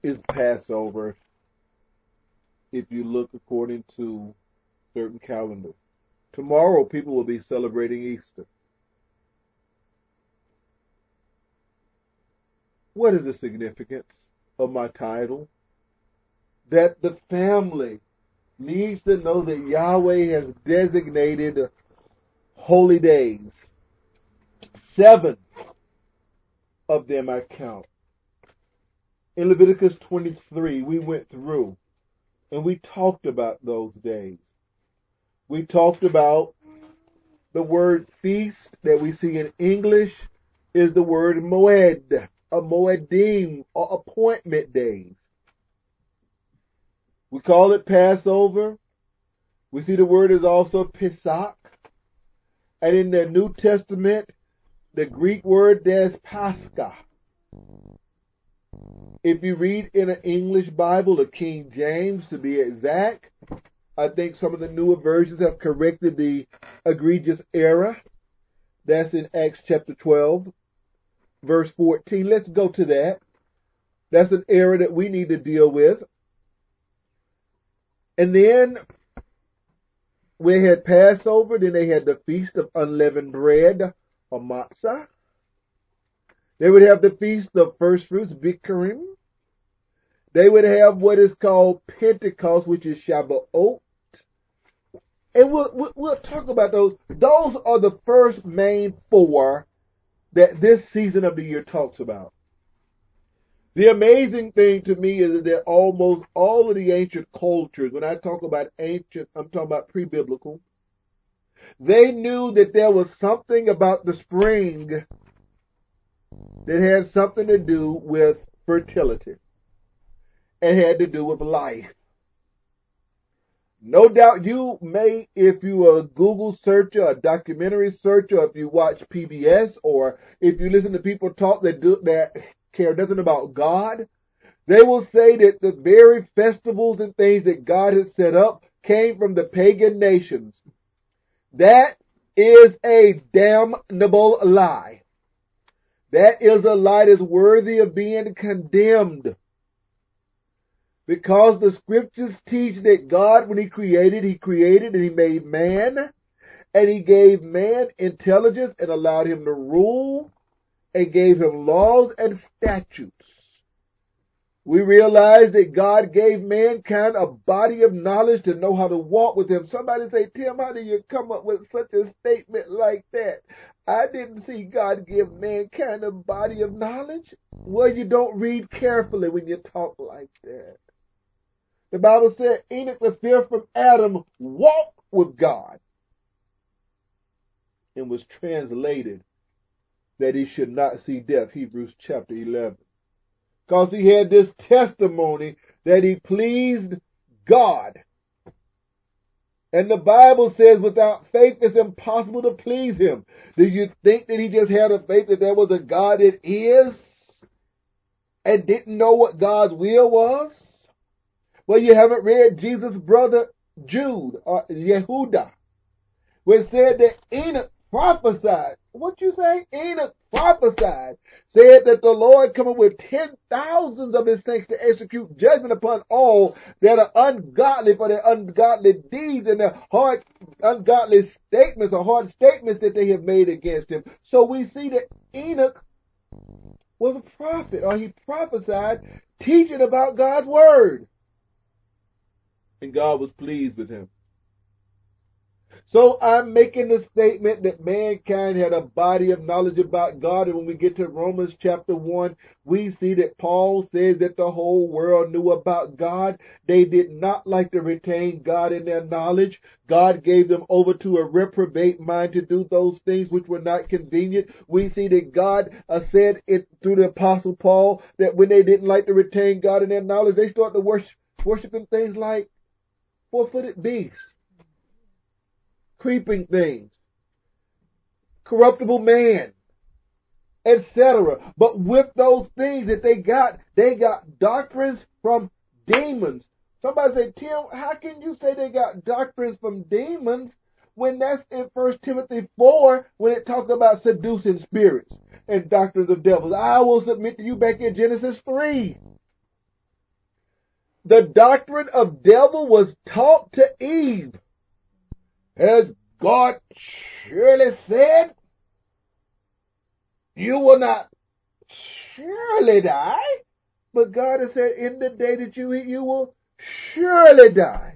is Passover if you look according to certain calendars. Tomorrow people will be celebrating Easter. What is the significance of my title? That the family needs to know that Yahweh has designated holy days. 7 of them I count. In Leviticus 23, we went through and we talked about those days. We talked about the word feast that we see in English is the word moed, a moedim, or appointment days. We call it Passover. We see the word is also Pesach. And in the New Testament, the Greek word there's Pascha. If you read in an English Bible, the King James to be exact, I think some of the newer versions have corrected the egregious error. That's in Acts chapter 12, verse 14. Let's go to that. That's an error that we need to deal with. And then we had Passover, then they had the Feast of Unleavened Bread, or Matzah. They would have the Feast of First Fruits, Bikurim. They would have what is called Pentecost, which is Shavuot. And we'll talk about those. Those are the first main 4 that this season of the year talks about. The amazing thing to me is that almost all of the ancient cultures, when I talk about ancient, I'm talking about pre-biblical, they knew that there was something about the spring that had something to do with fertility. It had to do with life. No doubt you may, if you are a Google searcher, a documentary searcher, if you watch PBS, or if you listen to people talk that care nothing about God, they will say that the very festivals and things that God has set up came from the pagan nations. That is a damnable lie. That is a lie that's worthy of being condemned. Because the scriptures teach that God, when He created and He made man, and He gave man intelligence and allowed him to rule, and gave him laws and statutes. We realize that God gave mankind a body of knowledge to know how to walk with Him. Somebody say, Tim, how do you come up with such a statement like that? I didn't see God give mankind a body of knowledge. Well, you don't read carefully when you talk like that. The Bible said Enoch, the fifth from Adam, walked with God, and was translated that he should not see death, Hebrews chapter 11. Because he had this testimony that he pleased God. And the Bible says without faith it's impossible to please Him. Do you think that he just had a faith that there was a God that is and didn't know what God's will was? Well, you haven't read Jesus' brother Jude, or Yehuda, where it said that Enoch prophesied. What you say? Enoch prophesied, said that the Lord coming with 10,000s of His saints to execute judgment upon all that are ungodly for their ungodly deeds and their hard, ungodly statements or hard statements that they have made against Him. So we see that Enoch was a prophet, or he prophesied, teaching about God's word. And God was pleased with him. So I'm making the statement that mankind had a body of knowledge about God. And when we get to Romans chapter 1, we see that Paul says that the whole world knew about God. They did not like to retain God in their knowledge. God gave them over to a reprobate mind to do those things which were not convenient. We see that God said it through the apostle Paul that when they didn't like to retain God in their knowledge, they started worshiping things like four-footed beasts, creeping things, corruptible man, etc. But with those things that they got doctrines from demons. Somebody say, Tim, how can you say they got doctrines from demons when that's in 1 Timothy 4 when it talks about seducing spirits and doctrines of devils? I will submit to you back in Genesis 3. The doctrine of devil was taught to Eve. Has God surely said, you will not surely die? But God has said, in the day that you eat, you will surely die.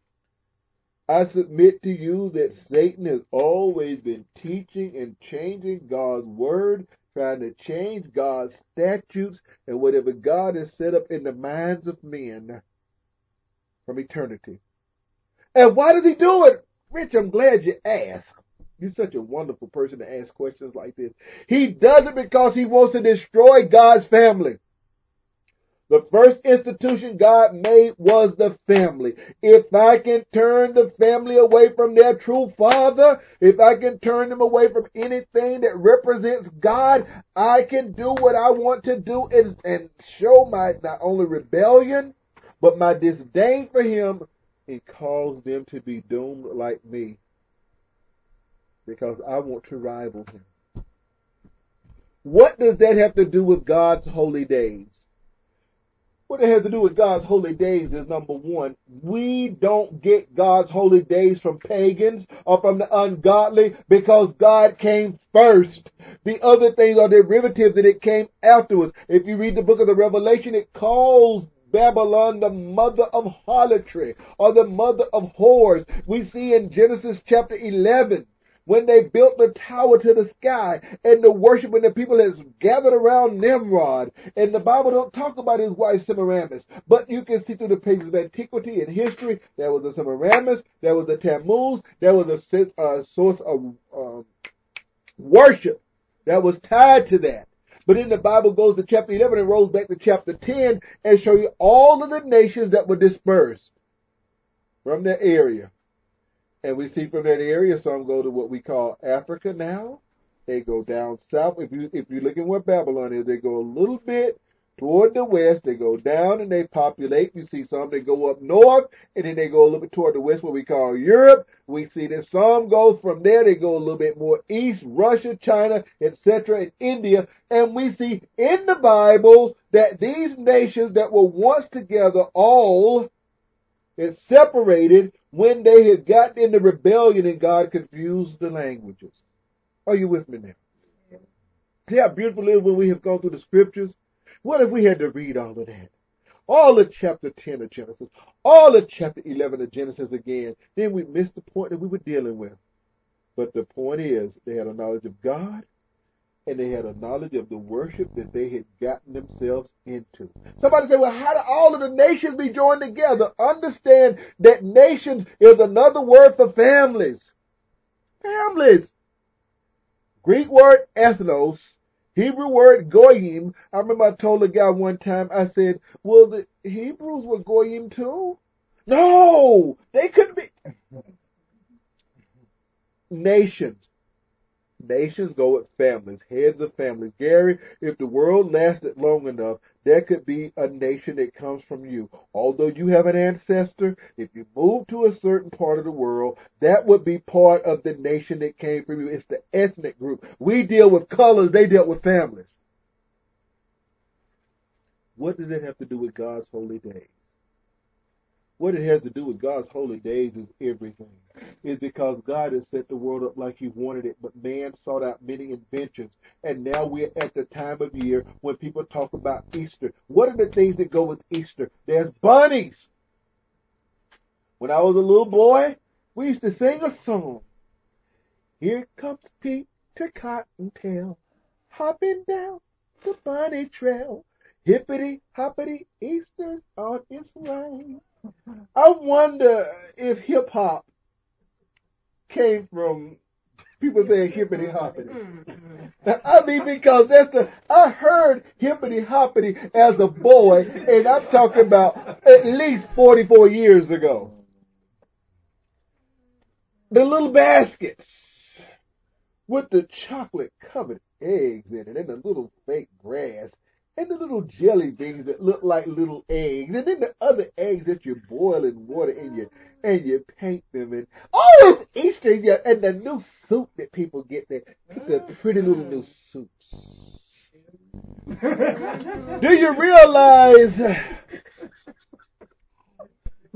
I submit to you that Satan has always been teaching and changing God's word, trying to change God's statutes and whatever God has set up in the minds of men from eternity. And why does he do it? Rich, I'm glad you asked. You're such a wonderful person to ask questions like this. He does it because he wants to destroy God's family. The first institution God made was the family. If I can turn the family away from their true father, if I can turn them away from anything that represents God, I can do what I want to do and show my not only rebellion, but my disdain for him, and cause them to be doomed like me. Because I want to rival him. What does that have to do with God's holy days? What it has to do with God's holy days is, number one, we don't get God's holy days from pagans or from the ungodly because God came first. The other things are derivatives and it came afterwards. If you read the book of the Revelation, it calls Babylon the mother of harlotry or the mother of whores. We see in Genesis chapter 11, when they built the tower to the sky and the worship and the people has gathered around Nimrod. And the Bible don't talk about his wife Semiramis, but you can see through the pages of antiquity and history, there was a Semiramis, there was a Tammuz, there was a source of worship that was tied to that. But then the Bible goes to chapter 11 and rolls back to chapter 10 and show you all of the nations that were dispersed from that area. And we see from that area, some go to what we call Africa now. They go down south. If you look at where Babylon is, they go a little bit toward the west. They go down and they populate. You see some that go up north, and then they go a little bit toward the west, what we call Europe. We see that some go from there. They go a little bit more east, Russia, China, etc., and India. And we see in the Bible that these nations that were once together all is separated when they had gotten into rebellion and God confused the languages. Are you with me now? See how beautiful it is when we have gone through the scriptures? What if we had to read all of that? All of chapter 10 of Genesis, all of chapter 11 of Genesis again, then we missed the point that we were dealing with. But the point is, they had a knowledge of God, and they had a knowledge of the worship that they had gotten themselves into. Somebody say, well, how do all of the nations be joined together? Understand that nations is another word for families. Families. Greek word ethnos, Hebrew word goyim. I remember I told a guy one time, I said, well, the Hebrews were goyim too? No! They couldn't be. Nations. Nations go with families, heads of families. Gary, if the world lasted long enough, there could be a nation that comes from you. Although you have an ancestor, if you move to a certain part of the world, that would be part of the nation that came from you. It's the ethnic group. We deal with colors, they dealt with families. What does it have to do with God's holy days? What it has to do with God's holy days is everything. It's because God has set the world up like he wanted it, but man sought out many inventions. And now we're at the time of year when people talk about Easter. What are the things that go with Easter? There's bunnies. When I was a little boy, we used to sing a song. Here comes Peter Cottontail, hopping down the bunny trail. Hippity hoppity, Easter's on its way. I wonder if hip hop came from people saying hippity hoppity. I mean, because I heard hippity hoppity as a boy, and I'm talking about at least 44 years ago. The little baskets with the chocolate covered eggs in it and the little fake grass. And the little jelly beans that look like little eggs. And then the other eggs that you boil in water and you paint them. And all of Easter, and the new soup that people get there. The pretty little new soups. Do you realize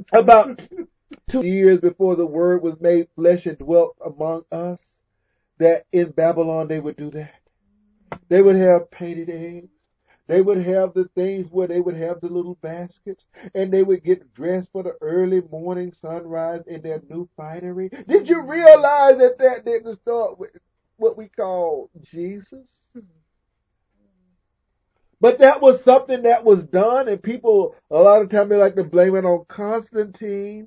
About 2 years before the Word was made flesh and dwelt among us, that in Babylon they would do that. They would have painted eggs. They would have the things where they would have the little baskets, and they would get dressed for the early morning sunrise in their new finery. Did you realize that that didn't start with what we call Jesus? But that was something that was done, and people, a lot of times they like to blame it on Constantine.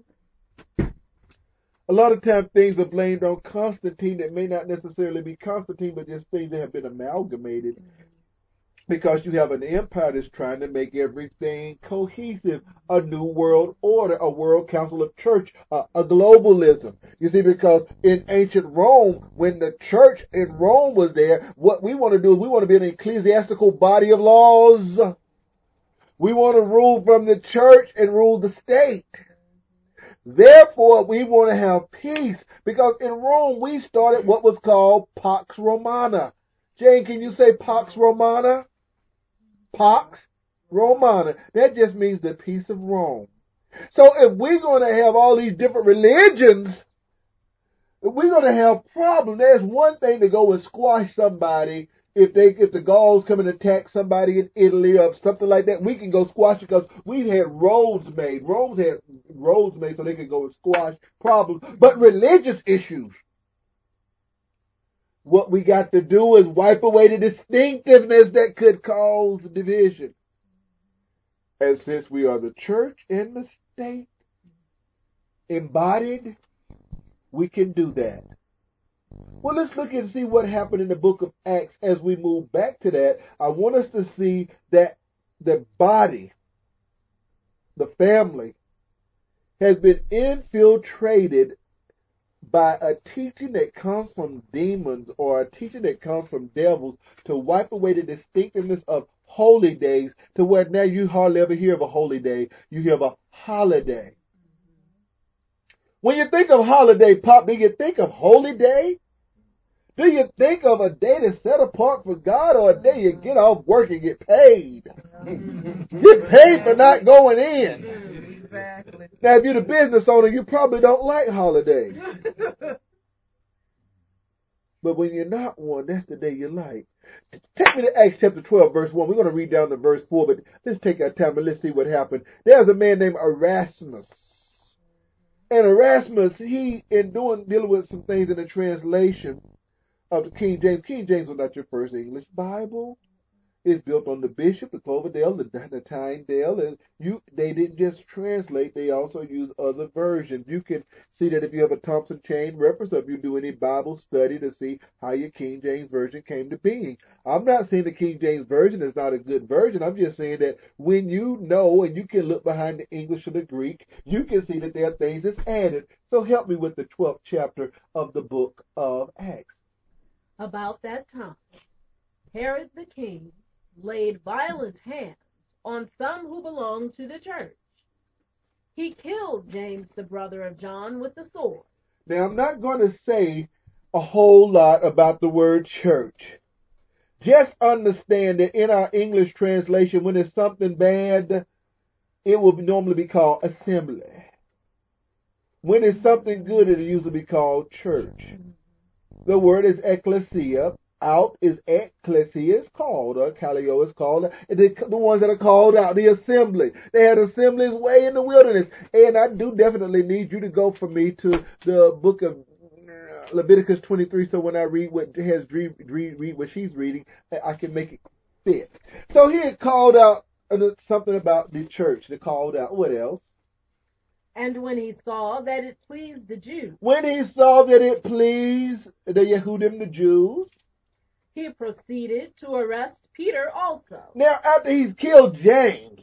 A lot of times things are blamed on Constantine that may not necessarily be Constantine, but just things that have been amalgamated. Because you have an empire that's trying to make everything cohesive, a new world order, a world council of church, a globalism. You see, because in ancient Rome, when the church in Rome was there, what we want to do is we want to be an ecclesiastical body of laws. We want to rule from the church and rule the state. Therefore, we want to have peace, because in Rome we started what was called Pax Romana. Jane, can you say Pax Romana? Pax Romana. That just means the peace of Rome. So if we're going to have all these different religions, if we're going to have problems, there's one thing to go and squash somebody. If the Gauls come and attack somebody in Italy or something like that, we can go squash it because we've had roads made. Rome's had roads made so they can go and squash problems. But religious issues, what we got to do is wipe away the distinctiveness that could cause division. And since we are the church and the state embodied, we can do that. Well, let's look and see what happened in the book of Acts as we move back to that. I want us to see that the body, the family, has been infiltrated by a teaching that comes from demons or a teaching that comes from devils to wipe away the distinctiveness of holy days to where now you hardly ever hear of a holy day. You hear of a holiday. When you think of holiday, Pop, do you think of holy day? Do you think of a day that's set apart for God, or a day you get off work and get paid? Get paid for not going in. Exactly. Now, if you're the business owner, you probably don't like holidays. But when you're not one, that's the day you like. Take me to Acts chapter 12, verse 1. We're going to read down to verse 4, but let's take our time and let's see what happened. There's a man named Erasmus. And Erasmus, he, in dealing with some things in the translation of the King James was not your first English Bible. It's built on the Bishop, the Cloverdale, the Tyndale, and they didn't just translate, they also use other versions. You can see that if you have a Thompson Chain reference, or if you do any Bible study to see how your King James Version came to being. I'm not saying the King James Version is not a good version. I'm just saying that when you know and you can look behind the English or the Greek, you can see that there are things that's added. So help me with the 12th chapter of the book of Acts. About that time, Herod the king laid violent hands on some who belonged to the church. He killed James, the brother of John, with the sword. Now, I'm not going to say a whole lot about the word church. Just understand that in our English translation, when it's something bad, it will normally be called assembly. When it's something good, it'll usually be called church. The word is ecclesia. Out is ecclesia is called, or kaleo is called. The ones that are called out, the assembly. They had assemblies way in the wilderness. And I do definitely need you to go for me to the book of Leviticus 23, so when I read what read what she's reading, I can make it fit. So he had called out something about the church. They called out. What else? And when he saw that it pleased the Jews. When he saw that it pleased the Yehudim, the Jews. He proceeded to arrest Peter also. Now, after he's killed James,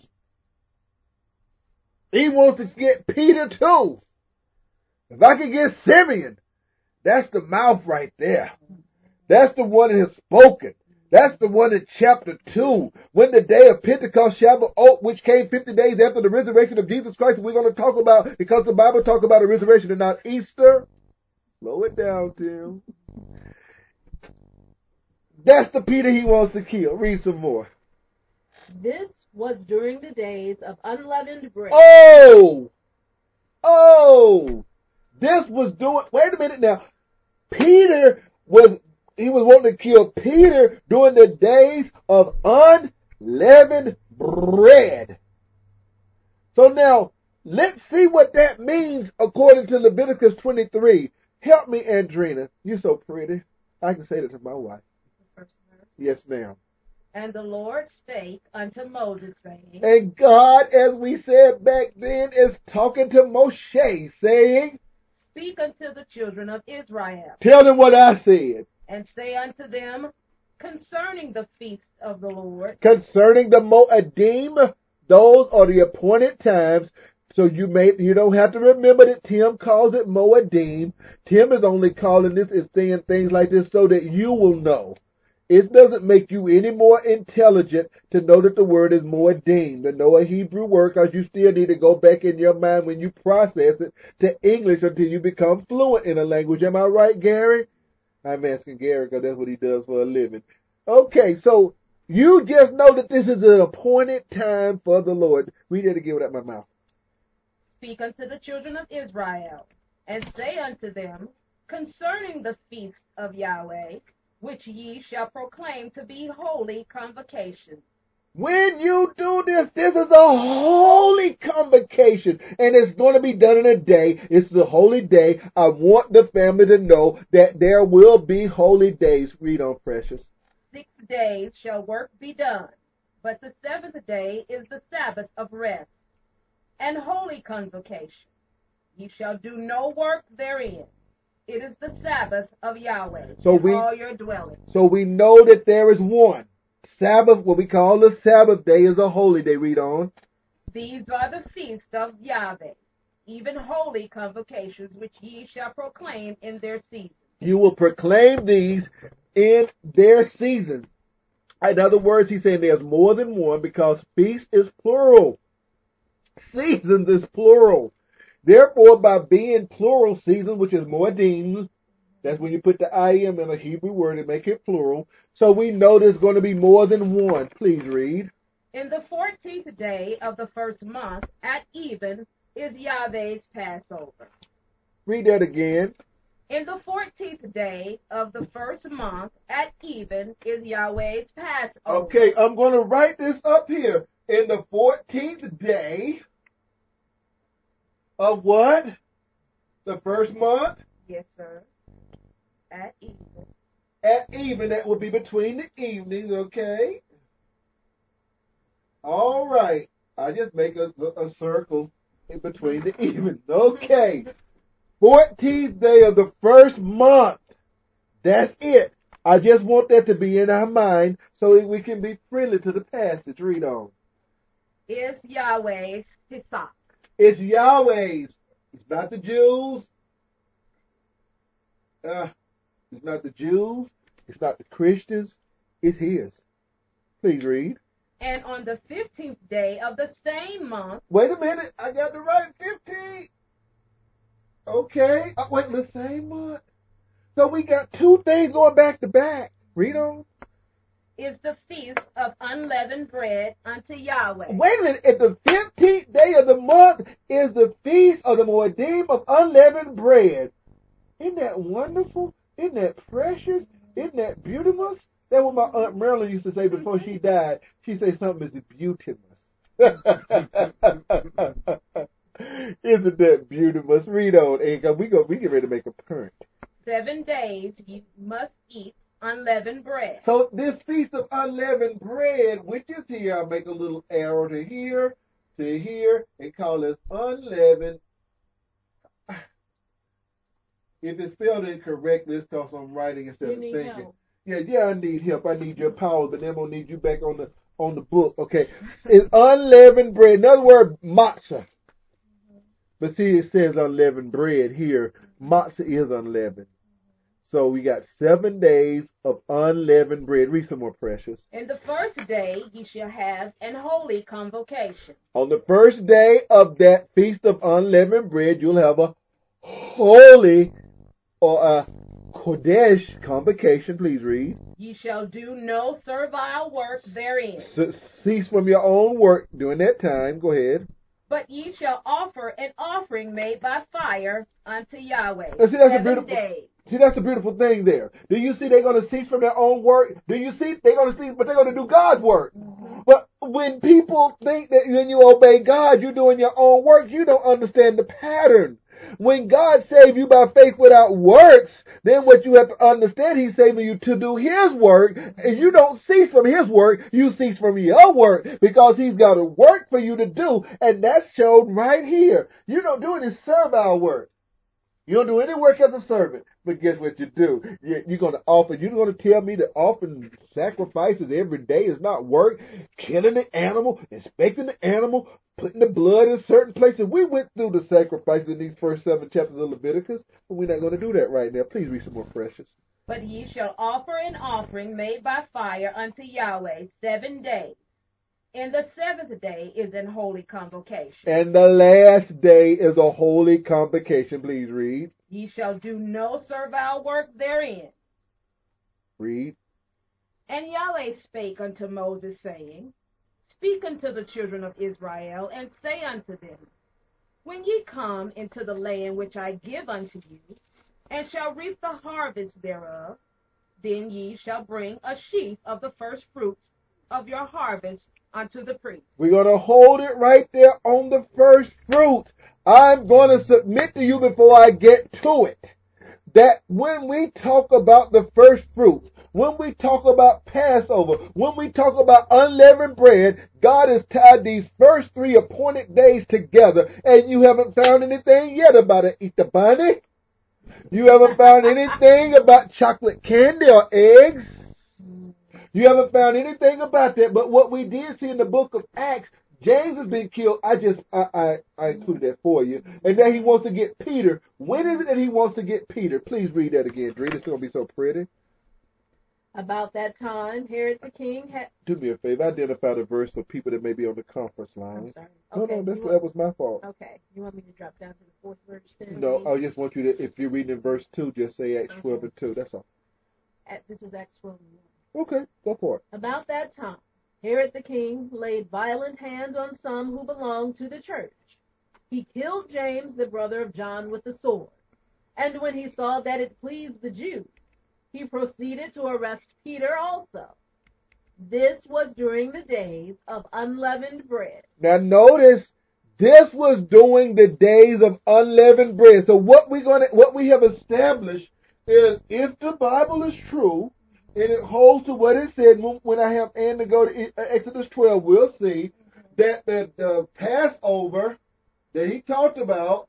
he wants to get Peter too. If I could get Simeon, that's the mouth right there. That's the one that has spoken. That's the one in chapter 2. When the day of Pentecost, Shavuot, which came 50 days after the resurrection of Jesus Christ, we're going to talk about, because the Bible talks about a resurrection and not Easter. Slow it down, Tim. That's the Peter he wants to kill. Read some more. This was during the days of unleavened bread. Oh! Oh, this was doing, wait a minute now. Peter was wanting to kill Peter during the days of unleavened bread. So now, let's see what that means according to Leviticus 23. Help me, Andrina. You're so pretty. I can say that to my wife. Yes, ma'am. And the Lord spake unto Moses, saying, And God, as we said back then, is talking to Moshe, saying, Speak unto the children of Israel, tell them what I said. and say unto them concerning the feast of the Lord, Concerning the Moedim, those are the appointed times. So you don't have to remember that Tim calls it Moedim. Tim is only calling this and saying things like this so that you will know. It doesn't make you any more intelligent to know that the word is Moedim, to know a Hebrew word, because you still need to go back in your mind when you process it to English until you become fluent in a language. Am I right, Gary? I'm asking Gary because that's what he does for a living. Okay, so you just know that this is an appointed time for the Lord. Read it again without my mouth. Speak unto the children of Israel, and say unto them concerning the feast of Yahweh, which ye shall proclaim to be holy convocations. When you do this, this is a holy convocation, and it's going to be done in a day. It's the holy day. I want the family to know that there will be holy days. Read on, precious. 6 days shall work be done, but the 7th day is the Sabbath of rest, and holy convocation. Ye shall do no work therein. It is the Sabbath of Yahweh in all your dwellings. So we know that there is one. Sabbath, what we call the Sabbath day, is a holy day. Read on. These are the feasts of Yahweh, even holy convocations, which ye shall proclaim in their season. You will proclaim these in their season. In other words, he's saying there's more than one because feast is plural. Seasons is plural. Therefore, by being plural season, which is Moedim, that's when you put the IM in a Hebrew word and make it plural. So we know there's going to be more than one. Please read. In the 14th day of the first month, at even, is Yahweh's Passover. Read that again. In the 14th day of the first month, at even, is Yahweh's Passover. Okay, I'm going to write this up here. In the 14th day of what? The first month? Yes, sir. At even. At even, that will be between the evenings, okay? All right. I just make a circle in between the evenings. Okay. 14th day of the first month. That's it. I just want that to be in our mind so that we can be friendly to the passage. Read on. Is Yahweh's Pesach. It's Yahweh's. It's not the Jews. It's not the Jews. It's not the Christians. It's his. Please read. And on the 15th day of the same month. Wait a minute. I got the right 15. Okay. Wait, the same month. So we got two things going back to back. Read on. Is the feast of unleavened bread unto Yahweh. Wait a minute. At the 15th day of the month is the feast of the Moedim of unleavened bread. Isn't that wonderful? Isn't that precious? Isn't that beautiful? That's what my Aunt Marilyn used to say before she died. She'd say something is beautiful. Isn't that beautiful? Read on, Ava. We get ready to make a point. 7 days you must eat unleavened bread. So this feast of unleavened bread, which is here, I'll make a little arrow to here, and call this unleavened. If it's spelled incorrectly, it's because I'm writing instead of thinking. Help. Yeah, I need help. I need your power, but then I'm gonna need you back on the book. Okay, it's unleavened bread. In other words, matzah. But see, it says unleavened bread here. Matzah is unleavened. So we got 7 days of unleavened bread. Read some more, precious. And the first day ye shall have an holy convocation. On the first day of that feast of unleavened bread, you'll have a holy or a Kodesh convocation. Please read. Ye shall do no servile work therein. Cease from your own work during that time. Go ahead. But ye shall offer an offering made by fire unto Yahweh And see, that's a 7 beautiful. days. See, that's the beautiful thing there. Do you see they're going to cease from their own work? Do you see they're going to cease, but they're going to do God's work? Mm-hmm. But when people think that when you obey God, you're doing your own work, you don't understand the pattern. When God saved you by faith without works, then what you have to understand, He's saving you to do His work, and you don't cease from His work, you cease from your work, because He's got a work for you to do, and that's shown right here. You don't do any servile work. You don't do any work as a servant. But guess what you do? You're going to offer. You're going to tell me that offering sacrifices every day is not work? Killing the animal, inspecting the animal, putting the blood in certain places. We went through the sacrifices in these first 7 chapters of Leviticus, but we're not going to do that right now. Please read some more, Precious. But ye shall offer an offering made by fire unto Yahweh 7 days. And the 7th day is an holy convocation. And the last day is a holy convocation. Please read. Ye shall do no servile work therein. Read. And Yahweh spake unto Moses, saying, Speak unto the children of Israel, and say unto them, When ye come into the land which I give unto you, and shall reap the harvest thereof, then ye shall bring a sheaf of the first fruits of your harvest unto the priest. We're going to hold it right there on the first fruit. I'm going to submit to you before I get to it, that when we talk about the first fruits, when we talk about Passover, when we talk about unleavened bread, God has tied these first 3 appointed days together, and you haven't found anything yet about it. Eat the bunny. You haven't found anything about chocolate candy or eggs. You haven't found anything about that, but what we did see in the book of Acts, James has been killed. I included that for you. And then he wants to get Peter. When is it that he wants to get Peter? Please read that again, Dree. It's going to be so pretty. About that time, Herod the king had... Do me a favor. Identify the verse for people that may be on the conference line. I'm sorry. Okay. That was my fault. Okay. You want me to drop down to the 4th verse then? No, I just want you to, if you're reading in verse 2, just say Acts 12 and 2. That's all. This is Acts 12 and 1. Okay, go for it. About that time, Herod the king laid violent hands on some who belonged to the church. He killed James, the brother of John, with the sword. And when he saw that it pleased the Jews, he proceeded to arrest Peter also. This was during the days of unleavened bread. Now notice, this was during the days of unleavened bread. So what we have established is, if the Bible is true, and it holds to what it said, when I have Ann to go to Exodus 12, we'll see that the Passover that he talked about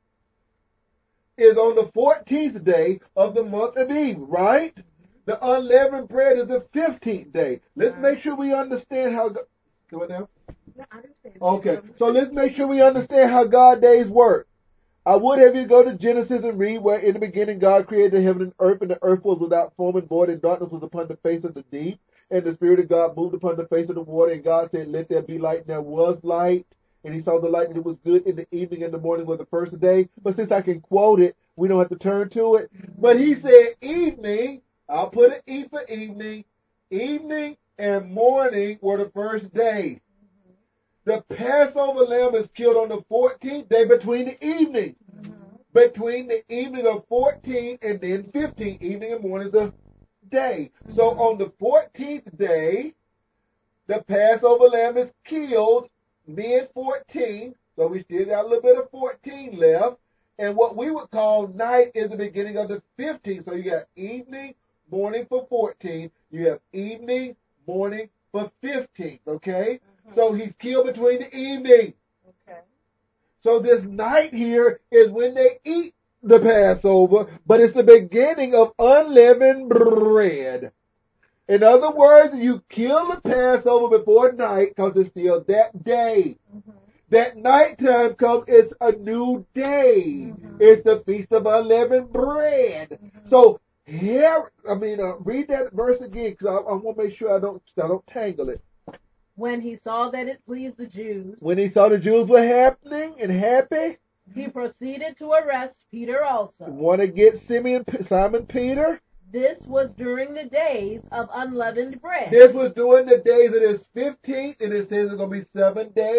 is on the 14th day of the month of Eve, right? The unleavened bread is the 15th day. Let's make sure we understand how... Go now? No, I understand. Okay, so let's make sure we understand how God's days work. I would have you go to Genesis and read where in the beginning God created the heaven and earth, and the earth was without form and void, and darkness was upon the face of the deep, and the Spirit of God moved upon the face of the water, and God said, Let there be light, and there was light. And he saw the light, and it was good. In the evening and the morning was the first day. But since I can quote it, we don't have to turn to it. But he said evening, I'll put an E for evening. Evening and morning were the first day. The Passover lamb is killed on the 14th day between the evening. Between the evening of 14 and then 15, evening and morning the day. So on the 14th day, the Passover lamb is killed mid-14, so we still got a little bit of 14 left. And what we would call night is the beginning of the 15th. So you got evening, morning for 14. You have evening, morning for 15, okay? So he's killed between the evening. Okay. So this night here is when they eat the Passover, but it's the beginning of unleavened bread. In other words, you kill the Passover before night because it's still that day. That nighttime comes, it's a new day. It's the Feast of Unleavened Bread. So here, read that verse again because I want to make sure I don't tangle it. When he saw that it pleased the Jews, when he saw the Jews were happening and happy, he proceeded to arrest Peter also. Want to get Simon Peter? This was during the days of unleavened bread. This was during the days of this 15th, and it says it's going to be 7 days.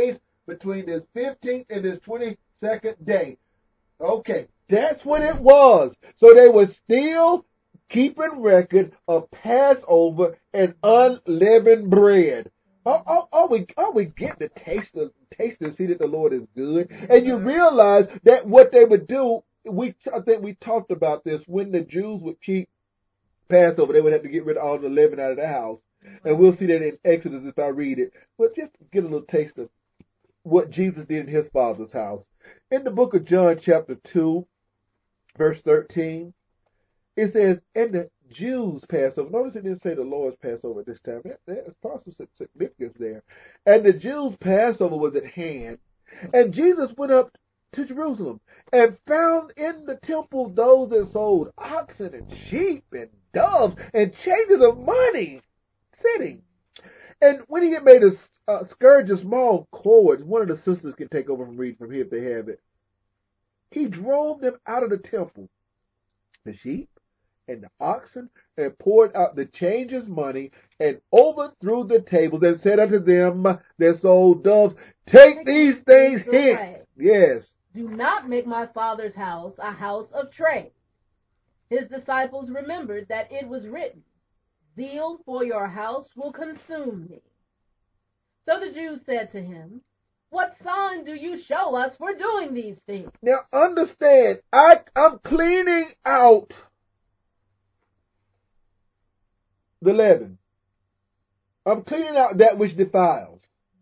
between this 15th and this 22nd day. Okay, that's what it was. So they were still keeping record of Passover and unleavened bread. Are we getting the taste and see that the Lord is good? And you realize that what they would do, I think we talked about this, when the Jews would keep Passover, they would have to get rid of all the leaven out of the house. And we'll see that in Exodus if I read it. But just get a little taste of what Jesus did in his Father's house. In the book of John chapter 2, verse 13, it says, and the Jews' Passover. Notice it didn't say the Lord's Passover at this time. There's possible significance there. And the Jews' Passover was at hand. And Jesus went up to Jerusalem and found in the temple those that sold oxen and sheep and doves and changes of money sitting. And when he had made a scourge of small cords, one of the sisters can take over and read from here if they have it. He drove them out of the temple, the sheep and the oxen, and poured out the changers' money, and overthrew the tables, and said unto them that sold doves, take these things hence. Yes. Do not make my Father's house a house of trade. His disciples remembered that it was written, zeal for your house will consume me. So the Jews said to him, what sign do you show us for doing these things? Now understand, I'm cleaning out the leaven. I'm cleaning out that which defiles.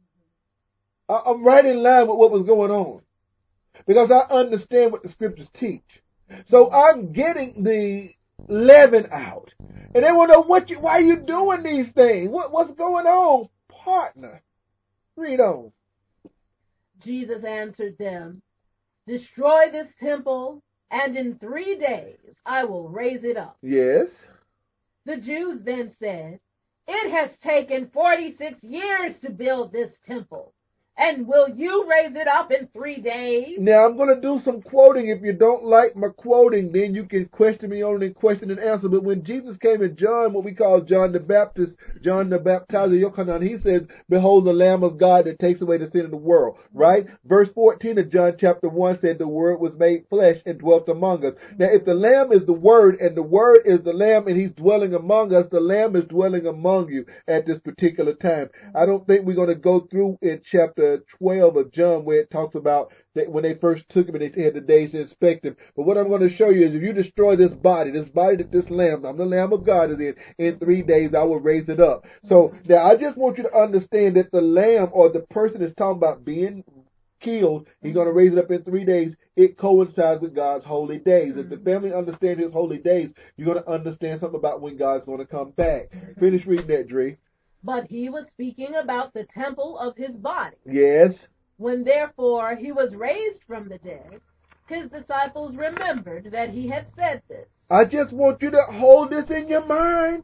I'm right in line with what was going on, because I understand what the scriptures teach. So I'm getting the leaven out. And they want to know, why are you doing these things? What's going on, partner? Read on. Jesus answered them, destroy this temple, and in 3 days I will raise it up. Yes. The Jews then said, it has taken 46 years to build this temple, and will you raise it up in 3 days? Now, I'm going to do some quoting. If you don't like my quoting, then you can question me on it, question and answer. But when Jesus came in John, what we call John the Baptist, John the Baptizer, Yochanan, he says, behold the Lamb of God that takes away the sin of the world, right? Verse 14 of John chapter 1 said the Word was made flesh and dwelt among us. Now, if the Lamb is the Word and the Word is the Lamb and he's dwelling among us, the Lamb is dwelling among you at this particular time. I don't think we're going to go through in chapter 12 of John where it talks about that when they first took him and they had the days to inspect him. But what I'm going to show you is if you destroy this body that this lamb, I'm the Lamb of God, is in 3 days I will raise it up. So now I just want you to understand that the lamb or the person is talking about being killed, he's going to raise it up in 3 days. It coincides with God's holy days. If the family understands his holy days, you're going to understand something about when God's going to come back. Finish reading that, Dre. But he was speaking about the temple of his body. Yes. When therefore he was raised from the dead, his disciples remembered that he had said this. I just want you to hold this in your mind.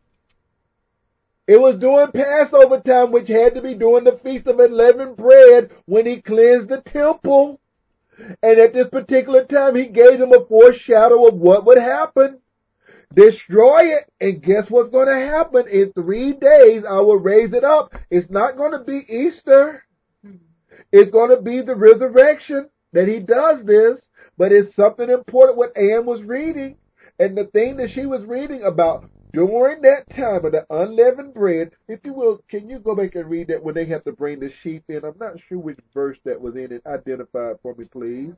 It was during Passover time, which had to be during the Feast of Unleavened Bread, when he cleansed the temple. And at this particular time, he gave them a foreshadow of what would happen. Destroy it, and guess what's going to happen? In 3 days, I will raise it up. It's not going to be Easter. It's going to be the resurrection that he does this, but it's something important what Ann was reading. And the thing that she was reading about during that time of the unleavened bread, if you will, can you go back and read that when they have to bring the sheep in? I'm not sure which verse that was in it. Identify it for me, please.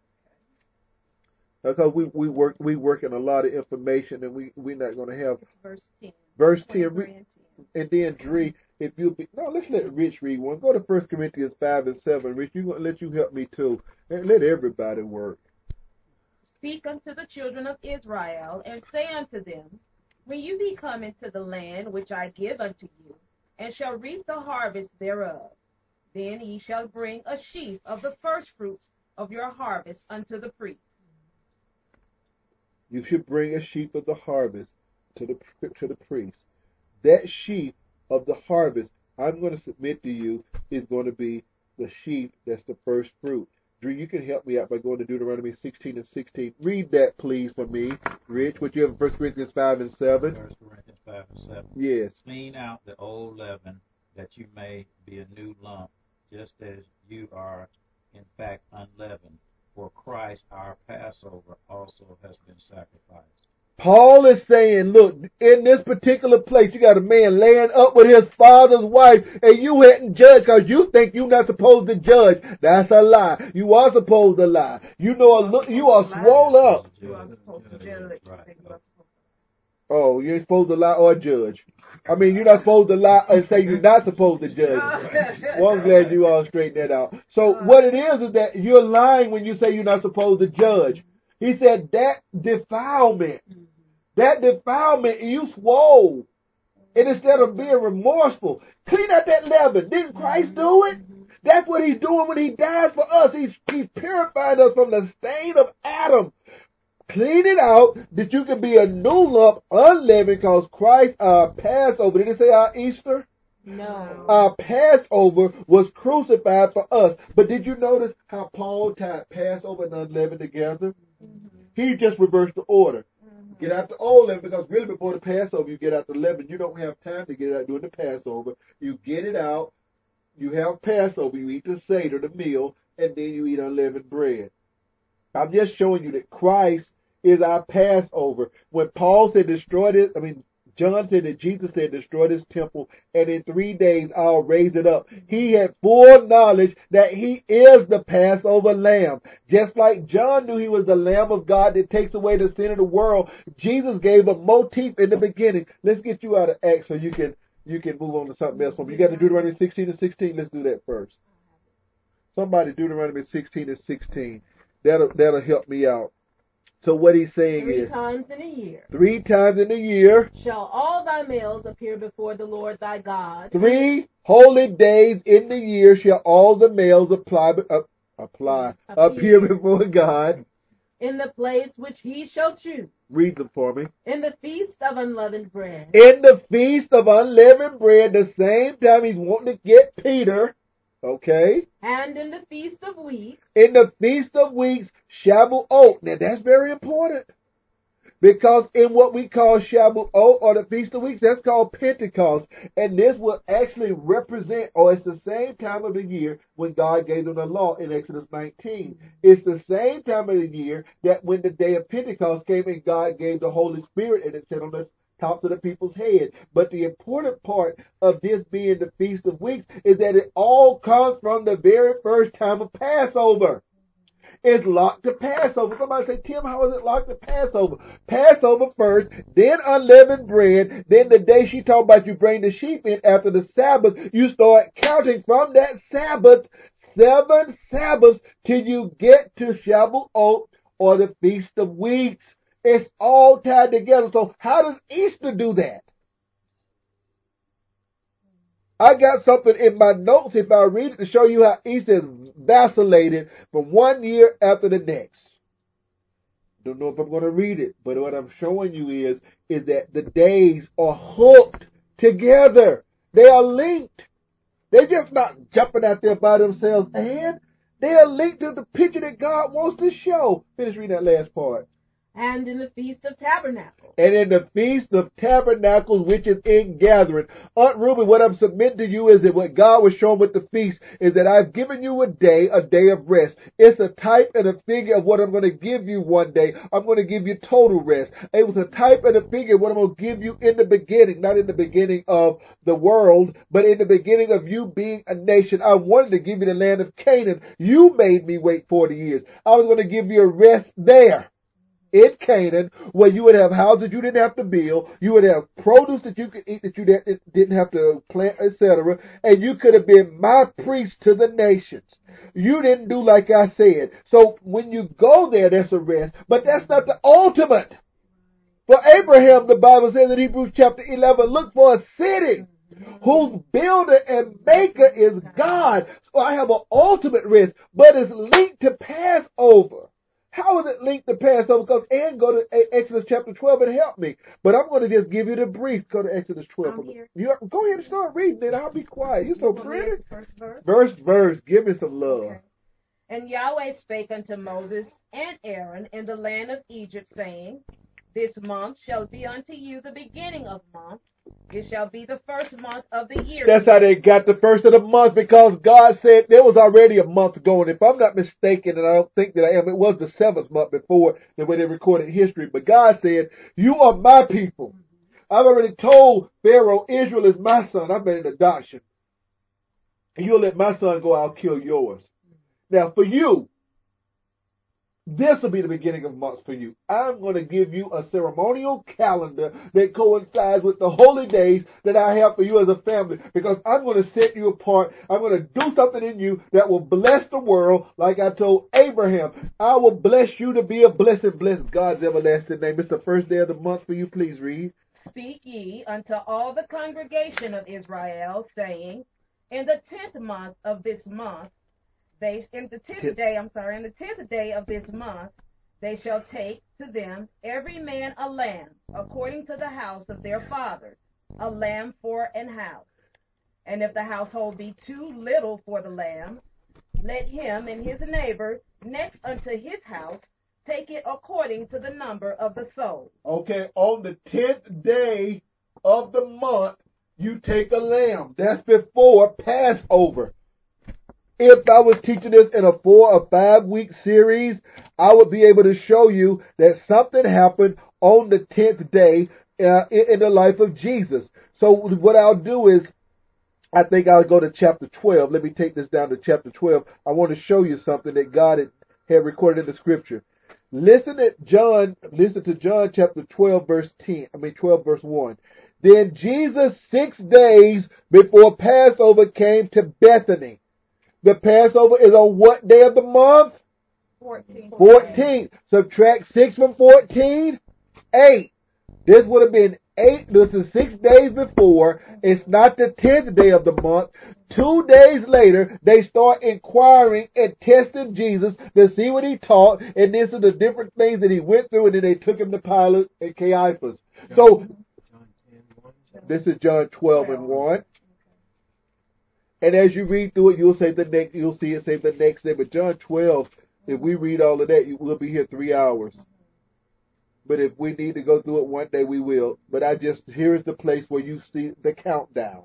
Because we work in a lot of information, and we're not going to have Verse 10. Verse 10, and then Dre, if you be no, let's let Rich read one. Go to 1 Corinthians 5 and 7. Rich, let you help me too, and let everybody work. Speak unto the children of Israel, and say unto them, when you be come into the land which I give unto you, and shall reap the harvest thereof, then ye shall bring a sheaf of the firstfruits of your harvest unto the priest. You should bring a sheaf of the harvest to the priest. That sheaf of the harvest, I'm going to submit to you, is going to be the sheaf that's the first fruit. Drew, you can help me out by going to Deuteronomy 16 and 16. Read that, please, for me, Rich. What you have in 1 Corinthians 5 and 7. 1 Corinthians 5 and 7. Yes. Clean out the old leaven, that you may be a new lump, just as you are in fact unleavened. For Christ, our Passover, also has been sacrificed. Paul is saying, look, in this particular place, you got a man laying up with his father's wife, and you hadn't judged because you think you're not supposed to judge. That's a lie. You are supposed to lie. You know, you are swole up. You are supposed to judge. Right. Oh, you ain't supposed to lie or judge. I mean, you're not supposed to lie and say you're not supposed to judge. Well, I'm glad you all straightened that out. So what it is that you're lying when you say you're not supposed to judge. He said that defilement, you swole. And instead of being remorseful, clean out that leaven. Didn't Christ do it? That's what he's doing when he died for us. He's purifying us from the stain of Adam. Clean it out that you can be a new lump, unleavened, because Christ, our Passover, did it say our Easter? No. Our Passover was crucified for us. But did you notice how Paul tied Passover and unleavened together? He just reversed the order. Get out the old leaven, because really before the Passover you get out the leaven. You don't have time to get it out during the Passover. You get it out, you have Passover, you eat the Seder, the meal, and then you eat unleavened bread. I'm just showing you that Christ is our Passover. When Paul said John said that Jesus said destroy this temple and in 3 days I'll raise it up. He had full knowledge that he is the Passover lamb. Just like John knew he was the Lamb of God that takes away the sin of the world, Jesus gave a motif in the beginning. Let's get you out of Acts so you can move on to something else. You got to Deuteronomy 16 and 16. Let's do that first. Somebody Deuteronomy 16 and 16. That'll help me out. So what he's saying is 3 times in a year 3 times in a year shall all thy males appear before the Lord thy God. 3 holy days in the year shall all the males appear before God. In the place which he shall choose. Read them for me. In the feast of unleavened bread. In the feast of unleavened bread, the same time he's wanting to get Peter. Okay. And in the feast of weeks. In the feast of weeks, Shavuot. Now that's very important. Because in what we call Shavuot or the Feast of Weeks, that's called Pentecost. And this will actually represent, or it's the same time of the year when God gave them the law in Exodus 19. It's the same time of the year that when the day of Pentecost came and God gave the Holy Spirit and it sat on the tops of the people's head. But the important part of this being the Feast of Weeks is that it all comes from the very first time of Passover. It's locked to Passover. Somebody say, Tim, how is it locked to Passover? Passover first, then unleavened bread, then the day she talked about you bring the sheep in after the Sabbath, you start counting from that Sabbath, 7 Sabbaths till you get to Shavuot or the Feast of Weeks. It's all tied together. So how does Easter do that? I got something in my notes if I read it to show you how Easter is vacillated from one year after the next. Don't know if I'm going to read it, but what I'm showing you is that the days are hooked together. They are linked. They're just not jumping out there by themselves, and they are linked to the picture that God wants to show. Finish reading that last part. And in the Feast of Tabernacles. And in the Feast of Tabernacles, which is in gathering. Aunt Ruby, what I'm submitting to you is that what God was showing with the feast is that I've given you a day of rest. It's a type and a figure of what I'm going to give you one day. I'm going to give you total rest. It was a type and a figure of what I'm going to give you in the beginning, not in the beginning of the world, but in the beginning of you being a nation. I wanted to give you the land of Canaan. You made me wait 40 years. I was going to give you a rest there. In Canaan, where you would have houses you didn't have to build, you would have produce that you could eat that you didn't have to plant, etc., and you could have been my priest to the nations. You didn't do like I said. So when you go there, that's a rest, but that's not the ultimate. For Abraham, the Bible says in Hebrews chapter 11, look for a city whose builder and maker is God. So I have an ultimate rest, but it's linked to Passover. How is it linked to Passover? Because Ann go to Exodus chapter 12 and help me. But I'm going to just give you the brief. Go to Exodus 12. Go ahead and start reading it. I'll be quiet. You're so pretty. First verse. Give me some love. Okay. And Yahweh spake unto Moses and Aaron in the land of Egypt, saying, This month shall be unto you the beginning of months. It shall be the first month of the year. That's how they got the first of the month, because God said there was already a month going. If I'm not mistaken, and I don't think that I am, it was the 7th month before the way they recorded history. But God said, you are my people. I've already told Pharaoh, Israel is my son. I've been in adoption. And you'll let my son go, I'll kill yours. Now for you, this will be the beginning of months for you. I'm going to give you a ceremonial calendar that coincides with the holy days that I have for you as a family, because I'm going to set you apart. I'm going to do something in you that will bless the world, like I told Abraham. I will bless you to be a blessing. Bless God's everlasting name. It's the first day of the month for you. Please read. Speak ye unto all the congregation of Israel, saying, in the 10th month of this month, in the 10th day of this month, they shall take to them every man a lamb, according to the house of their fathers, a lamb for an house. And if the household be too little for the lamb, let him and his neighbor next unto his house take it according to the number of the souls. Okay, on the 10th day of the month, you take a lamb. That's before Passover. If I was teaching this in a 4 or 5 week series, I would be able to show you that something happened on the 10th day in the life of Jesus. So what I'll do is, I think I'll go to chapter 12. Let me take this down to chapter 12. I want to show you something that God had recorded in the scripture. Listen to John chapter 12 verse 1. Then Jesus 6 days before Passover came to Bethany. The Passover is on what day of the month? 14. Subtract 6 from 14, 8. This would have been 8. This is 6 days before. It's not the 10th day of the month. 2 days later, they start inquiring and testing Jesus to see what he taught. And this is the different things that he went through. And then they took him to Pilate and Caiaphas. So, this is John 12 and 1. And as you read through it, you'll see it say the next day. But John 12, if we read all of that, we'll be here 3 hours. But if we need to go through it one day, we will. But here is the place where you see the countdown.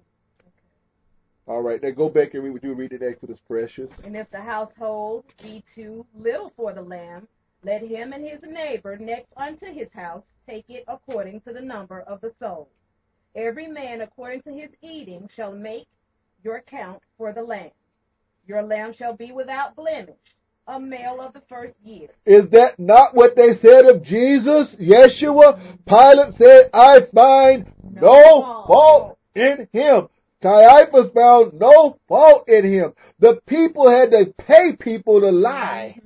All right, now go back and read what you read in Exodus, Precious. And if the household be too little for the lamb, let him and his neighbor next unto his house take it according to the number of the souls. Every man according to his eating shall make your count for the lamb. Your lamb shall be without blemish, a male of the first year. Is that not what they said of Jesus, Yeshua? Pilate said, I find no fault in him. Caiaphas found no fault in him. The people had to pay people to lie.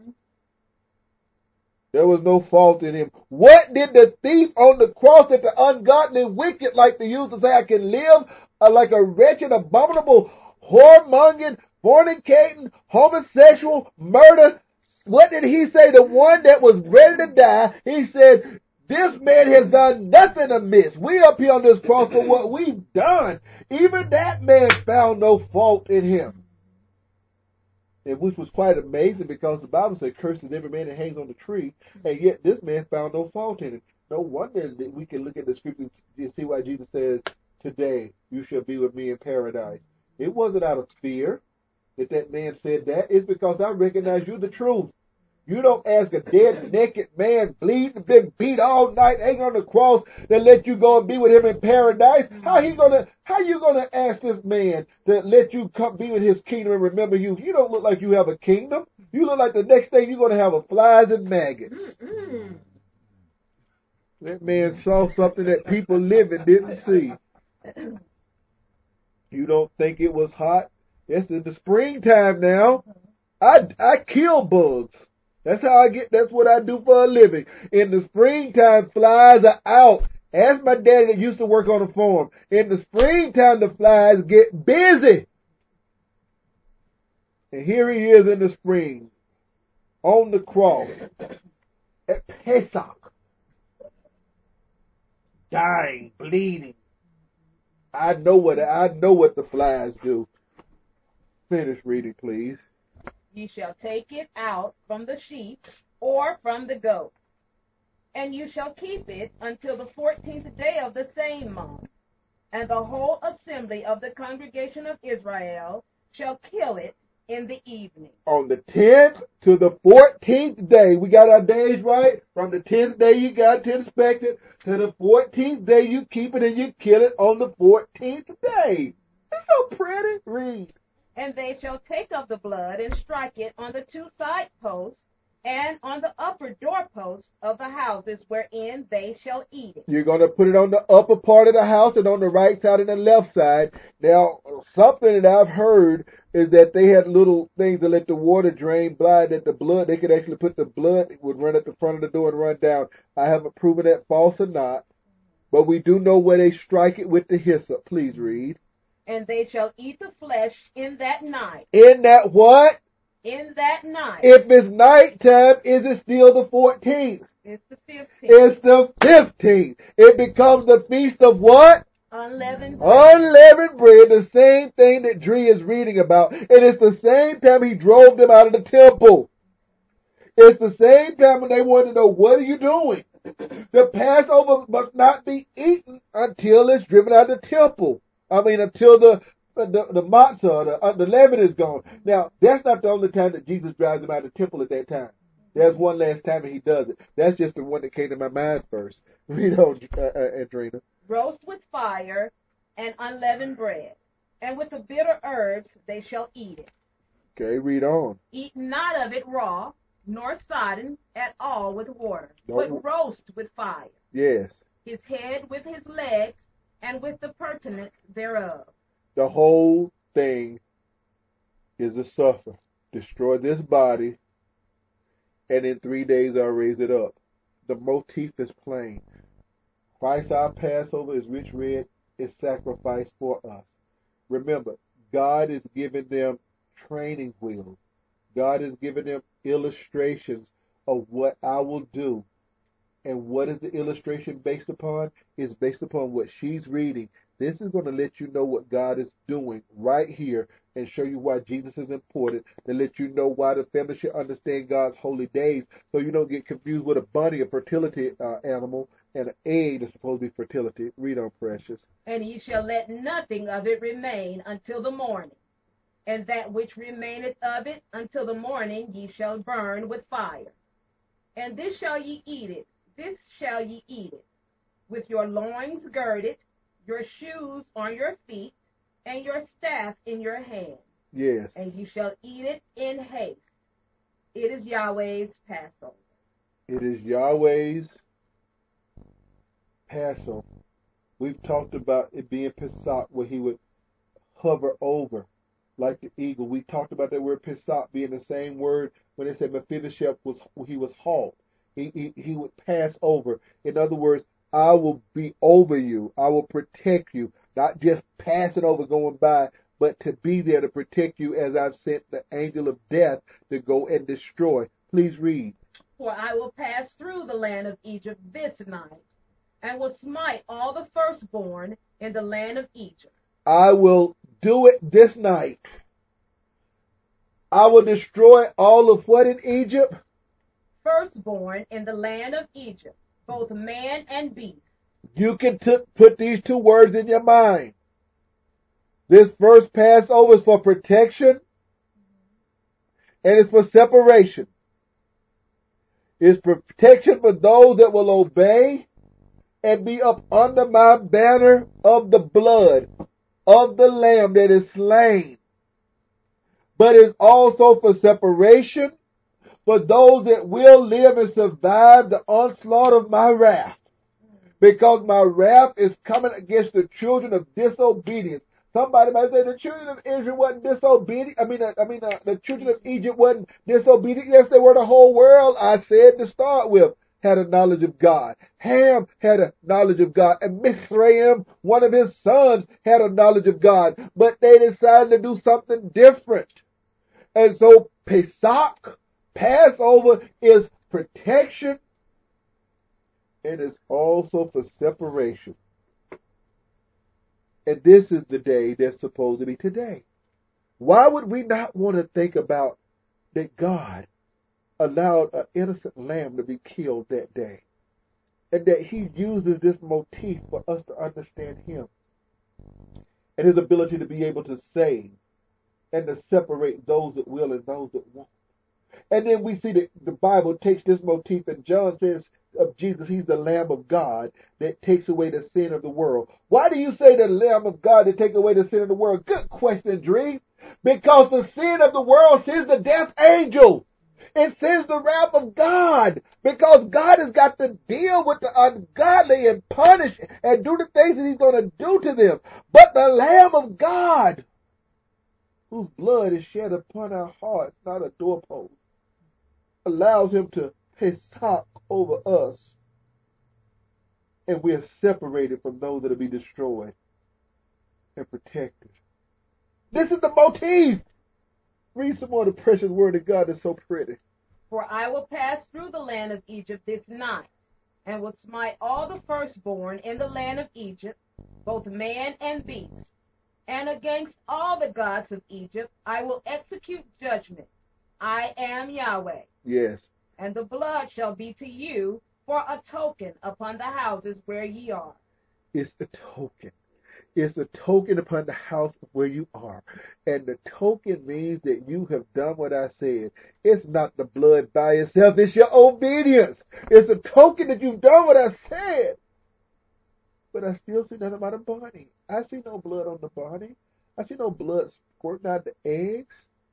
There was no fault in him. What did the thief on the cross that the ungodly wicked like to use to say, I can live like a wretched, abominable, whoremongering, fornicating, homosexual, murder? What did he say? The one that was ready to die, he said, this man has done nothing amiss. We up here on this cross for what we've done. Even that man found no fault in him. And which was quite amazing, because the Bible said, cursed is every man that hangs on the tree. And yet this man found no fault in him. No wonder that we can look at the scriptures and see why Jesus says, today you shall be with me in paradise. It wasn't out of fear that man said that. It's because I recognize you're the truth. You don't ask a dead, naked man, bleeding, been beat all night, hanging on the cross, to let you go and be with him in paradise. How you gonna ask this man to let you come be with his kingdom and remember you? You don't look like you have a kingdom. You look like the next thing you're gonna have a flies and maggots. That man saw something that people living didn't see. You don't think it was hot? It's in the springtime now. I kill bugs. That's what I do for a living. In the springtime, flies are out. Ask my daddy that used to work on a farm. In the springtime, the flies get busy. And here he is in the spring, on the cross, at Pesach, dying, bleeding. I know what the flies do. Finish reading, please. Ye shall take it out from the sheep or from the goat, and you shall keep it until the 14th day of the same month. and the whole assembly of the congregation of Israel shall kill it in the evening. On the 10th to the 14th day, we got our days right. From the 10th day you got to inspect it, to the 14th day you keep it and you kill it on the 14th day. It's so pretty. Read. And they shall take of the blood and strike it on the two side posts and on the upper doorposts of the houses wherein they shall eat it. You're going to put it on the upper part of the house and on the right side and the left side. Now, something that I've heard is that they had little things to let the water drain by, that the blood, they could actually put the blood, it would run at the front of the door and run down. I haven't proven that false or not, but we do know where they strike it with the hyssop. Please read. And they shall eat the flesh in that night. In that what? In that night. If it's nighttime, is it still the 14th? It's the 15th. It's the 15th. It becomes the feast of what? Unleavened bread. Unleavened bread, the same thing that Dree is reading about. And it's the same time he drove them out of the temple. It's the same time when they wanted to know, what are you doing? The Passover must not be eaten until it's driven out of the temple. Until the matzah, the leaven is gone. Now, that's not the only time that Jesus drives them out of the temple at that time. There's one last time that he does it. That's just the one that came to my mind first. Read on, Adrena. Roast with fire and unleavened bread, and with the bitter herbs they shall eat it. Okay, read on. Eat not of it raw, nor sodden at all with water, Don't- but roast with fire. Yes. His head with his legs, and with the purtenance thereof. The whole thing is a suffer. Destroy this body, and in 3 days I'll raise it up. The motif is plain. Christ our Passover, is rich red, is sacrificed for us. Remember, God is giving them training wheels. God is giving them illustrations of what I will do. And what is the illustration based upon? It's based upon what she's reading. This is going to let you know what God is doing right here and show you why Jesus is important, to let you know why the family should understand God's holy days, so you don't get confused with a bunny, a fertility animal, and an egg that's supposed to be fertility. Read on, Precious. And ye shall let nothing of it remain until the morning. And that which remaineth of it until the morning ye shall burn with fire. And this shall ye eat it, with your loins girded, your shoes on your feet, and your staff in your hand. Yes. And you shall eat it in haste. It is Yahweh's Passover. It is Yahweh's Passover. We've talked about it being Pesach, where he would hover over like the eagle. We talked about that word Pesach being the same word when they said Mephibosheth was halt. He would pass over. In other words, I will be over you. I will protect you. Not just passing over, going by, but to be there to protect you as I've sent the angel of death to go and destroy. Please read. For I will pass through the land of Egypt this night, and will smite all the firstborn in the land of Egypt. I will do it this night. I will destroy all of what in Egypt? Firstborn in the land of Egypt, both man and beast. You can put these two words in your mind. This first Passover is for protection, and it's for separation. It's protection for those that will obey and be up under my banner of the blood of the Lamb that is slain. But it's also for separation for those that will live and survive the onslaught of my wrath. Because my wrath is coming against the children of disobedience. Somebody might say the children of Israel wasn't disobedient. The children of Egypt wasn't disobedient. Yes, they were. The whole world, I said to start with, had a knowledge of God. Ham had a knowledge of God. And Mizraim, one of his sons, had a knowledge of God. But they decided to do something different. And so Pesach, Passover, is protection, and it's also for separation. And this is the day that's supposed to be today. Why would we not want to think about that God allowed an innocent lamb to be killed that day? And that he uses this motif for us to understand him. and his ability to be able to save and to separate those that will and those that won't. And then we see that the Bible takes this motif, and John says of Jesus, he's the Lamb of God that takes away the sin of the world. Why do you say the Lamb of God to take away the sin of the world? Good question, Dree. Because the sin of the world sends the death angel. It sends the wrath of God. Because God has got to deal with the ungodly and punish and do the things that he's going to do to them. But the Lamb of God, whose blood is shed upon our hearts, not a doorpost, allows him to pesach over us, and we are separated from those that will be destroyed and protected. This is the motif. Read some more of the precious word of God that's so pretty. For I will pass through the land of Egypt this night, and will smite all the firstborn in the land of Egypt, both man and beast. And against all the gods of Egypt I will execute judgment. I am Yahweh. Yes. And the blood shall be to you for a token upon the houses where ye are. It's a token. It's a token upon the house where you are. And the token means that you have done what I said. It's not the blood by itself. It's your obedience. It's a token that you've done what I said. But I still see nothing about a body. I see no blood on the body. I see no blood squirting out the eggs.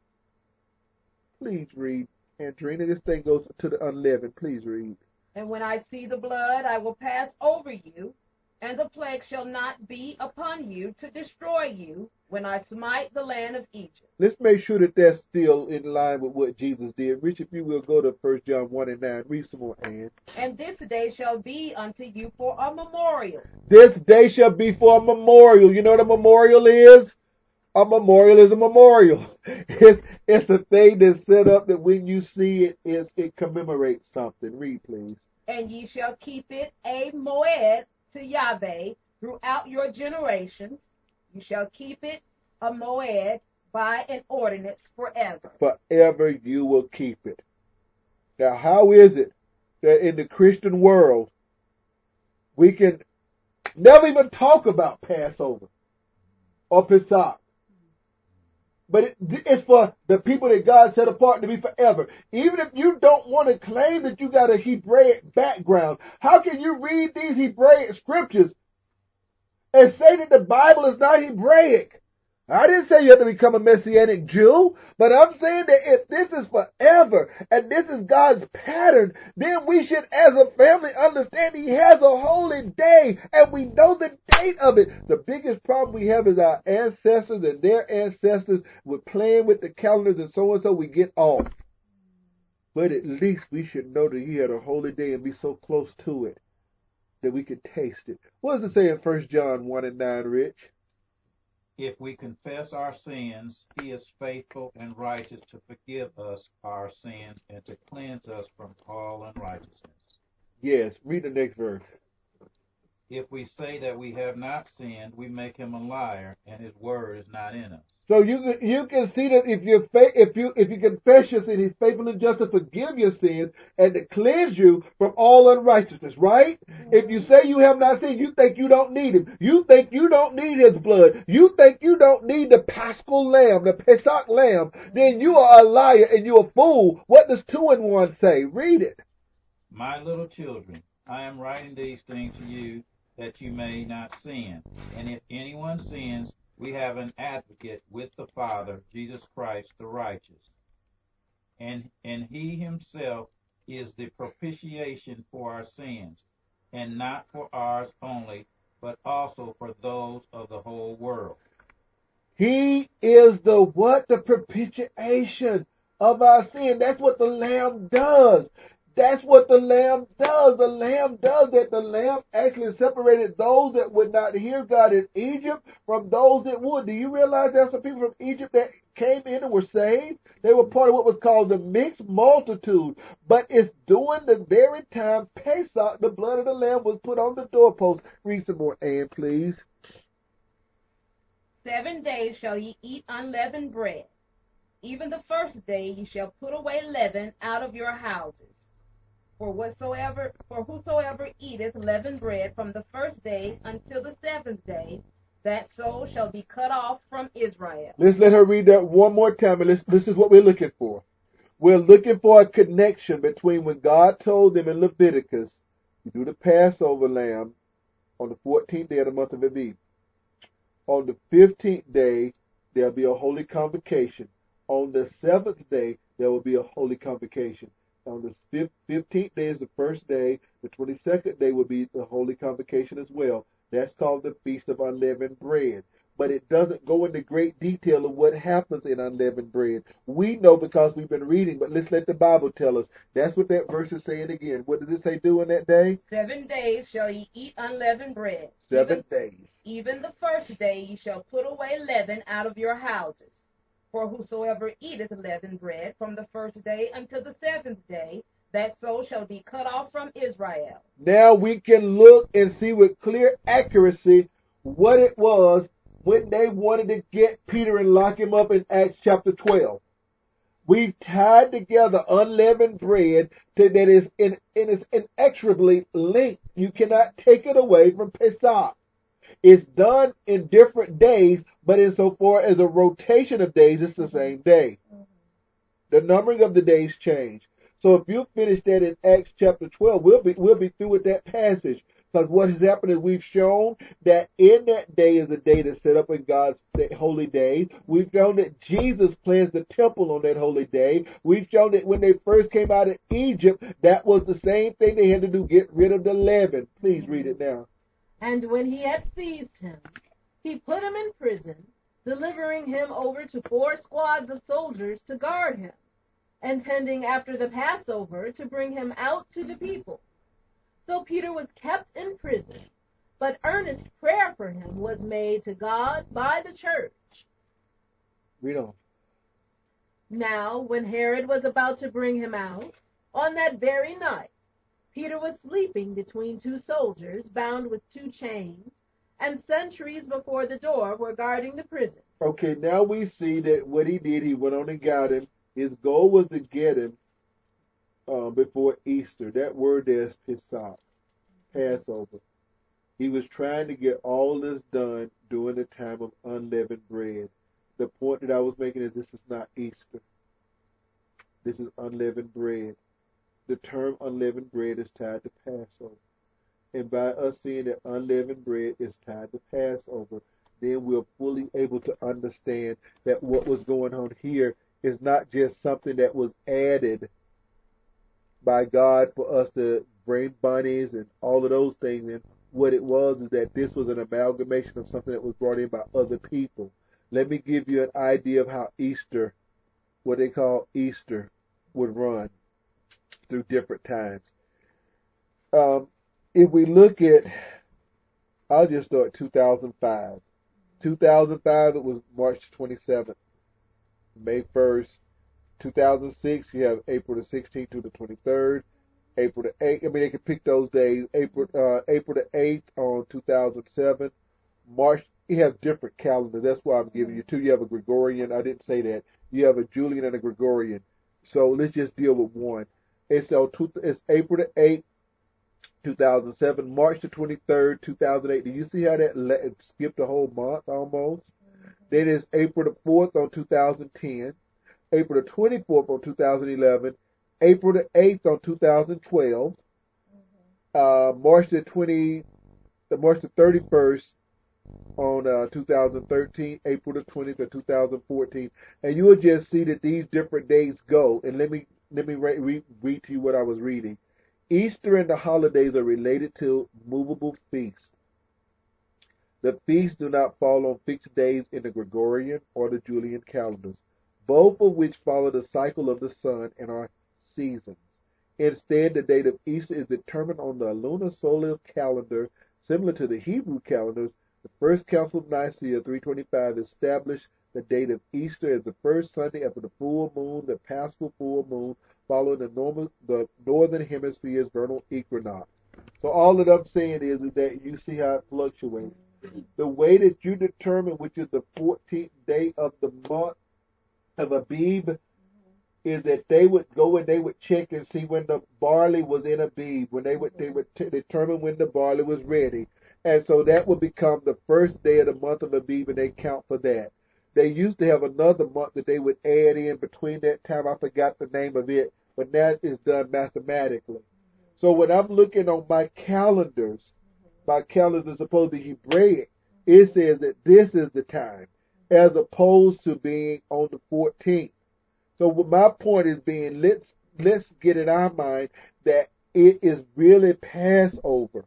Please read, Andrina. This thing goes to the unleavened. Please read. And when I see the blood, I will pass over you, and the plague shall not be upon you to destroy you when I smite the land of Egypt. Let's make sure that that's still in line with what Jesus did. Rich, if you will, go to 1 John 1 and 9. Read some more, Ann. And this day shall be unto you for a memorial. This day shall be for a memorial. You know what a memorial is? A memorial is a memorial. It's a thing that's set up that when you see it, it commemorates something. Read, please. And ye shall keep it a moed to Yahweh throughout your generations. You shall keep it a moed by an ordinance forever. Forever you will keep it. Now, how is it that in the Christian world we can never even talk about Passover or Pesach? But it's for the people that God set apart to be forever. Even if you don't want to claim that you got a Hebraic background, how can you read these Hebraic scriptures and say that the Bible is not Hebraic? I didn't say you have to become a Messianic Jew, but I'm saying that if this is forever and this is God's pattern, then we should as a family understand He has a holy day and we know the date of it. The biggest problem we have is our ancestors and their ancestors were playing with the calendars and so we get off. But at least we should know that He had a holy day and be so close to it that we could taste it. What does it say in 1 John 1 and 9, Rich? If we confess our sins, He is faithful and righteous to forgive us our sins and to cleanse us from all unrighteousness. Yes, read the next verse. If we say that we have not sinned, we make Him a liar, and His word is not in us. So you can see that if you confess your sin, He's faithful and just to forgive your sins and to cleanse you from all unrighteousness, right? If you say you have not sinned, you think you don't need Him. You think you don't need His blood. You think you don't need the Paschal lamb, the Pesach lamb. Then you are a liar and you're a fool. What does 2 and 1 say? Read it. My little children, I am writing these things to you that you may not sin. And if anyone sins, we have an advocate with the Father, Jesus Christ the righteous. And He Himself is the propitiation for our sins, and not for ours only, but also for those of the whole world. He is the what? The propitiation of our sin. That's what the Lamb does. That's what the Lamb does. The Lamb does that. The Lamb actually separated those that would not hear God in Egypt from those that would. Do you realize there's some people from Egypt that came in and were saved? They were part of what was called the mixed multitude. But it's during the very time Pesach, the blood of the Lamb was put on the doorpost. Read some more, Ann, please. 7 days shall ye eat unleavened bread. Even the first day ye shall put away leaven out of your houses. For whosoever eateth leavened bread from the first day until the 7th day, that soul shall be cut off from Israel. Let's let her read that one more time, and this is what we're looking for. We're looking for a connection between when God told them in Leviticus, you do the Passover lamb on the 14th day of the month of Aviv. On the 15th day, there'll be a holy convocation. On the 7th day, there will be a holy convocation. On the 15th day is the first day. The 22nd day will be the holy convocation as well. That's called the Feast of Unleavened Bread. But it doesn't go into great detail of what happens in unleavened bread. We know because we've been reading, but let's let the Bible tell us. That's what that verse is saying again. What does it say do in that day? 7 days shall ye eat unleavened bread. 7 days. Even the first day ye shall put away leaven out of your houses. For whosoever eateth leavened bread from the first day until the 7th day, that soul shall be cut off from Israel. Now we can look and see with clear accuracy what it was when they wanted to get Peter and lock him up in Acts chapter 12. We've tied together unleavened bread that is inexorably linked. You cannot take it away from Pesach. It's done in different days, but insofar as a rotation of days, it's the same day. The numbering of the days change. So if you finish that in Acts chapter 12, we'll be through with that passage. Because what has happened is we've shown that in that day is a day that's set up in God's holy day. We've shown that Jesus cleansed the temple on that holy day. We've shown that when they first came out of Egypt, that was the same thing they had to do, get rid of the leaven. Please read it now. And when he had seized him, he put him in prison, delivering him over to 4 squads of soldiers to guard him, intending after the Passover to bring him out to the people. So Peter was kept in prison, but earnest prayer for him was made to God by the church. Read on. Now, when Herod was about to bring him out, on that very night, Peter was sleeping between 2 soldiers, bound with 2 chains, and sentries before the door were guarding the prison. Okay, now we see that what he did, he went on and got him. His goal was to get him before Easter. That word there is Pesach, Passover. He was trying to get all this done during the time of unleavened bread. The point that I was making is this is not Easter. This is unleavened bread. The term unleavened bread is tied to Passover. And by us seeing that unleavened bread is tied to Passover, then we're fully able to understand that what was going on here is not just something that was added by God for us to bring bunnies and all of those things. And what it was is that this was an amalgamation of something that was brought in by other people. Let me give you an idea of how Easter, what they call Easter, would run through different times. If we look at, I'll just start 2005. 2005, it was March 27th, May 1st. 2006, you have April the 16th to the 23rd, April the 8th. I mean, they can pick those days. April the 8th on 2007. March, you have different calendars. That's why I'm giving you 2. You have a Gregorian. I didn't say that. You have a Julian and a Gregorian. So let's just deal with one. It's April the 8th, 2007, March the 23rd, 2008. Do you see how that skipped a whole month almost? Then it's April the 4th on 2010. April the 24th on 2011, April the 8th on 2012, March the 31st on 2013, April the 20th of 2014, and you will just see that these different days go. And let me read to you what I was reading. Easter and the holidays are related to movable feasts. The feasts do not fall on fixed days in the Gregorian or the Julian calendars, both of which follow the cycle of the sun and are seasons. Instead, the date of Easter is determined on the lunar solar calendar, similar to the Hebrew calendars. The First Council of Nicaea 325 established the date of Easter as the first Sunday after the full moon, the Paschal full moon, following the northern hemisphere's vernal equinox. So all that I'm saying is that you see how it fluctuates. The way that you determine which is the 14th day of the month of Abib is that they would go and they would check and see when the barley was in Abib, when they would determine when the barley was ready. And so that will become the first day of the month of Aviv, and they count for that. They used to have another month that they would add in between that time. I forgot the name of it, but that is done mathematically. So when I'm looking on my calendars are supposed to be Hebraic, it says that this is the time, as opposed to being on the 14th. So what my point is being, let's get in our mind that it is really Passover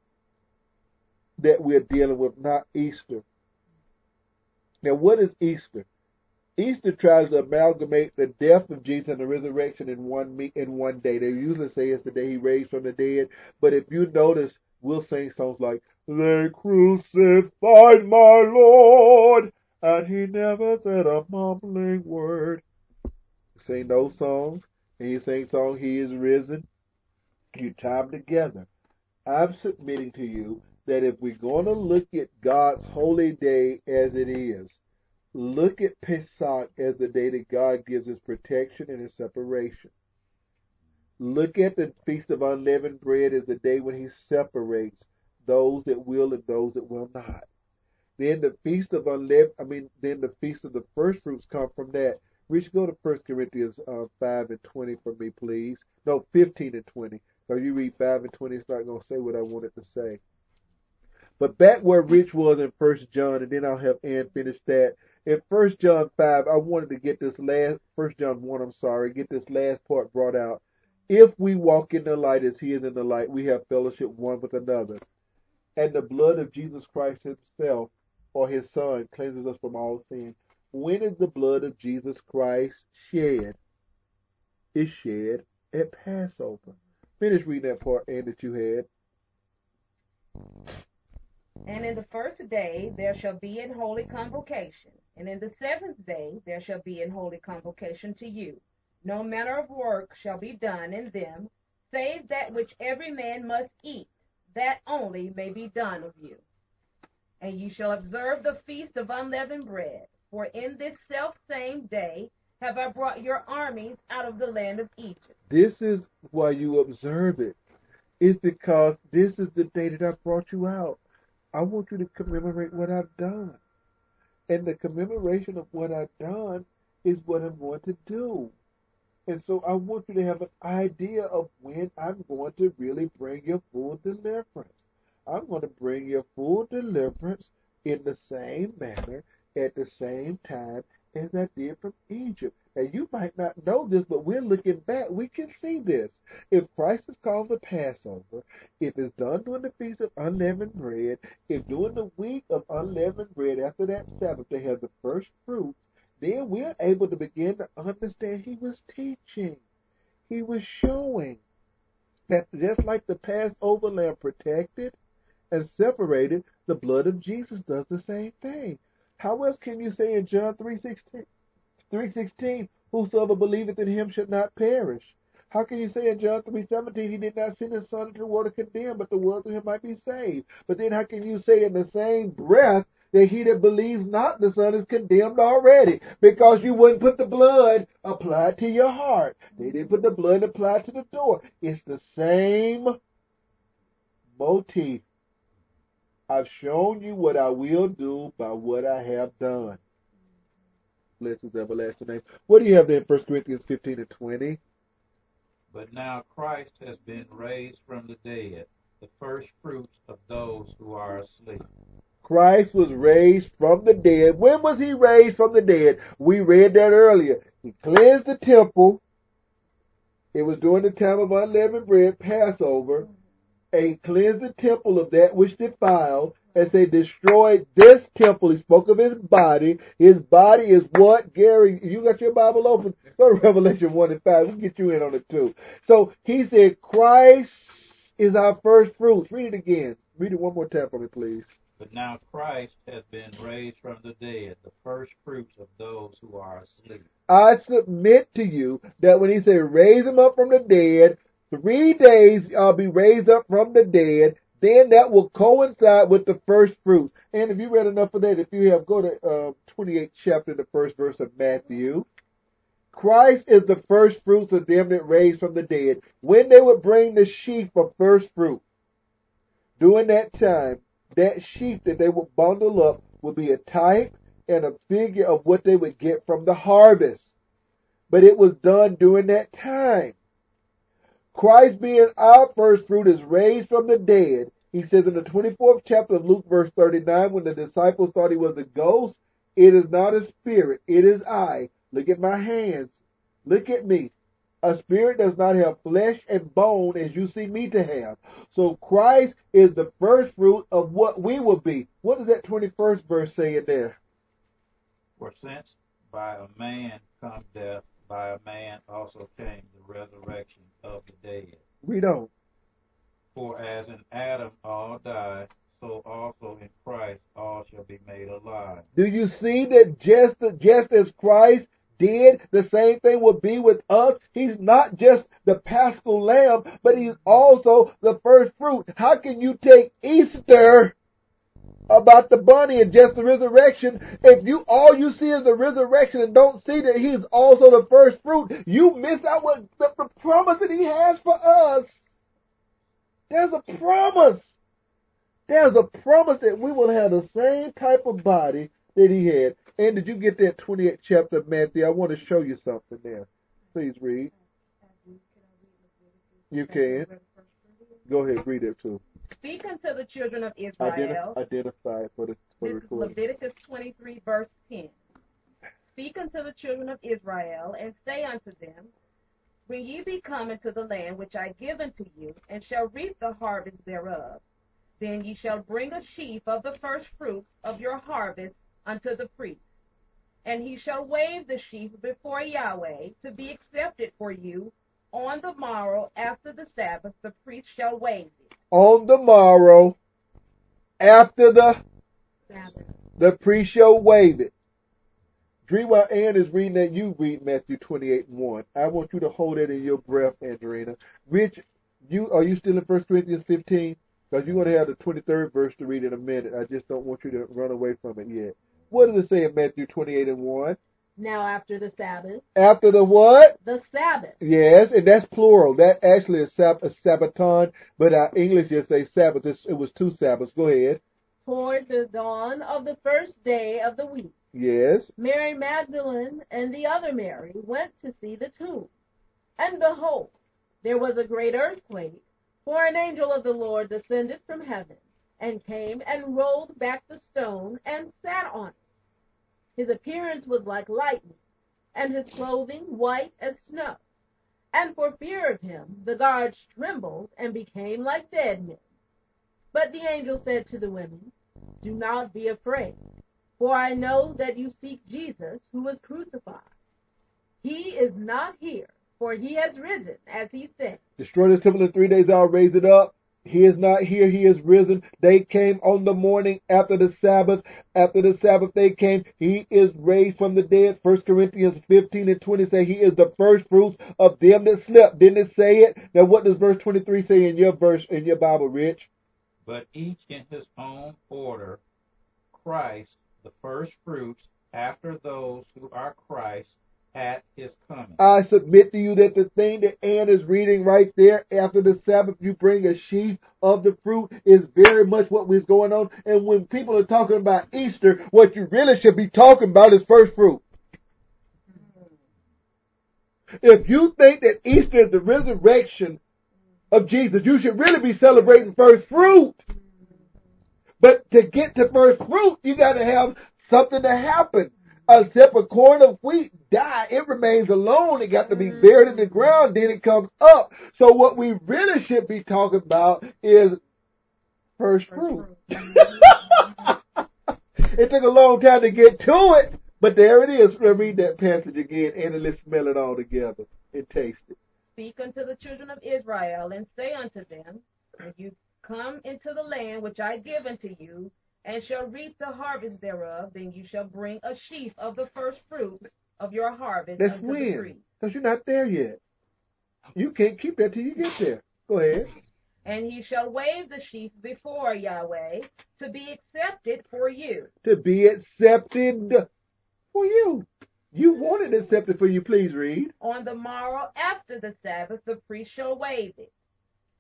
that we're dealing with, not Easter. Now, what is Easter? Easter tries to amalgamate the death of Jesus and the resurrection in one day. They usually say it's the day he raised from the dead. But if you notice, we'll sing songs like, "They crucified my Lord, and he never said a mumbling word." You sing those songs, and you sing songs, "He is risen." You tie them together. I'm submitting to you that if we're going to look at God's holy day as it is, look at Pesach as the day that God gives his protection and his separation. Look at the Feast of Unleavened Bread as the day when he separates those that will and those that will not. Then the Feast of the Feast of the First Fruits come from that. We should go to 1 Corinthians 5 and 20 for me, please. No, 15 and 20. So you read 5 and 20, it's not going to say what I wanted to say. But back where Rich was in 1 John, and then I'll have Ann finish that. In 1 John 5, I wanted to get this last, 1 John 1, get this last part brought out. If we walk in the light as he is in the light, we have fellowship one with another. And the blood of Jesus Christ himself, or his son, cleanses us from all sin. When is the blood of Jesus Christ shed? It's shed at Passover. Finish reading that part, Ann, that you had. And in the first day there shall be an holy convocation, and in the seventh day there shall be an holy convocation to you. No manner of work shall be done in them, save that which every man must eat, that only may be done of you. And you shall observe the feast of unleavened bread, for in this selfsame day have I brought your armies out of the land of Egypt. This is why you observe it. It's because this is the day that I brought you out. I want you to commemorate what I've done. And the commemoration of what I've done is what I'm going to do. And so I want you to have an idea of when I'm going to really bring your full deliverance. I'm going to bring your full deliverance in the same manner, at the same time as I did from Egypt. Now, you might not know this, but we're looking back. We can see this. If Christ is called the Passover, if it's done during the Feast of Unleavened Bread, if during the week of Unleavened Bread, after that Sabbath, they have the first fruits, then we're able to begin to understand he was teaching. He was showing that just like the Passover lamb protected and separated, the blood of Jesus does the same thing. How else can you say in John 3:16, whosoever believeth in him should not perish? How can you say in John 3:17, he did not send his son into the world to condemn, but the world through him might be saved? But then how can you say in the same breath that he that believes not the son is condemned already? Because you wouldn't put the blood applied to your heart. They didn't put the blood applied to the door. It's the same motif. I've shown you what I will do by what I have done. Bless his everlasting name. What do you have there in 1 Corinthians 15 and 20? But now Christ has been raised from the dead, the first fruits of those who are asleep. Christ was raised from the dead. When was he raised from the dead? We read that earlier. He cleansed the temple. It was during the time of unleavened bread, Passover. And he cleansed the temple of that which defiled, and say destroyed this temple. He spoke of his body. His body is what? Gary, you got your Bible open? Go to Revelation 1 and 5. We'll get you in on it too. So he said Christ is our first fruits. Read it again. Read it one more time for me, please. But now Christ has been raised from the dead, the first fruits of those who are asleep. I submit to you that when he said raise him up from the dead, 3 days I'll be raised up from the dead, then that will coincide with the first fruits. And if you read enough of that, if you have, go to 28th chapter, the first verse of Matthew. Christ is the first fruits of them that raised from the dead. When they would bring the sheaf of first fruit, during that time, that sheaf that they would bundle up would be a type and a figure of what they would get from the harvest. But it was done during that time. Christ being our first fruit is raised from the dead. He says in the 24th chapter of Luke verse 39, when the disciples thought he was a ghost, it is not a spirit, it is I. Look at my hands. Look at me. A spirit does not have flesh and bone as you see me to have. So Christ is the first fruit of what we will be. What does that 21st verse say in there? For since by a man come death, by a man also came the resurrection of the dead. Read on. For as in Adam all die, so also in Christ all shall be made alive. Do you see that just as Christ did, the same thing will be with us? He's not just the Paschal Lamb, but he's also the first fruit. How can you take Easter about the bunny and just the resurrection if all you see is the resurrection and don't see that he's also the first fruit? You miss out what the promise that he has for us. There's a promise. There's a promise that we will have the same type of body that he had. And did you get that 28th chapter of Matthew? I want to show you something there. Please read. You can. Go ahead, read it too. Speak unto the children of Israel. Identify it for the This is recording. Leviticus 23, verse 10. Speak unto the children of Israel, and say unto them, when ye be come into the land which I give unto you, and shall reap the harvest thereof, then ye shall bring a sheaf of the first fruits of your harvest unto the priest. And he shall wave the sheaf before Yahweh to be accepted for you. On the morrow after the Sabbath, the priest shall wave it. On the morrow, after the Sabbath. the priest shall wave it. Dream while Ann is reading that, you read Matthew 28:1. I want you to hold it in your breath, Andrina. Rich, are you still in 1 Corinthians 15? Because you're going to have the 23rd verse to read in a minute. I just don't want you to run away from it yet. What does it say in Matthew 28:1? Now after the Sabbath. After the what? The Sabbath. Yes, and that's plural. That actually is a Sabbaton, but our English just say Sabbath. It was two Sabbaths. Go ahead. Toward the dawn of the first day of the week, Yes. Mary Magdalene and the other Mary went to see the tomb. And behold, there was a great earthquake, for an angel of the Lord descended from heaven, and came and rolled back the stone and sat on it. His appearance was like lightning, and his clothing white as snow. And for fear of him, the guards trembled and became like dead men. But the angel said to the women, do not be afraid, for I know that you seek Jesus who was crucified. He is not here, for he has risen, as he said. Destroy the temple in 3 days, I'll raise it up. He is not here, he is risen. They came on the morning after the Sabbath. After the Sabbath they came. He is raised from the dead. 1 Corinthians 15:20 say he is the first fruits of them that slept. Didn't it say it? Now what does verse 23 say in your Bible, Rich? But each in his own order, Christ, the first fruits, after those who are Christ at his coming. I submit to you that the thing that Ann is reading right there, after the Sabbath you bring a sheaf of the fruit, is very much what was going on. And when people are talking about Easter, what you really should be talking about is first fruit. If you think that Easter is the resurrection of Jesus, you should really be celebrating first fruit. But to get to first fruit, you got to have something to happen. Except a corn of wheat die, it remains alone. It got to be buried in the ground, then it comes up. So what we really should be talking about is first fruit. It took a long time to get to it, but there it is. Let's read that passage again and let's smell it all together and taste it. Speak unto the children of Israel, and say unto them, when you come into the land which I give unto you, and shall reap the harvest thereof, then you shall bring a sheaf of the first fruits of your harvest That's unto the when, priest. because you're not there yet. You can't keep that till you get there. Go ahead. And he shall wave the sheaf before Yahweh to be accepted for you. To be accepted for you. You want it accepted for you. Please read. On the morrow after the Sabbath, the priest shall wave it.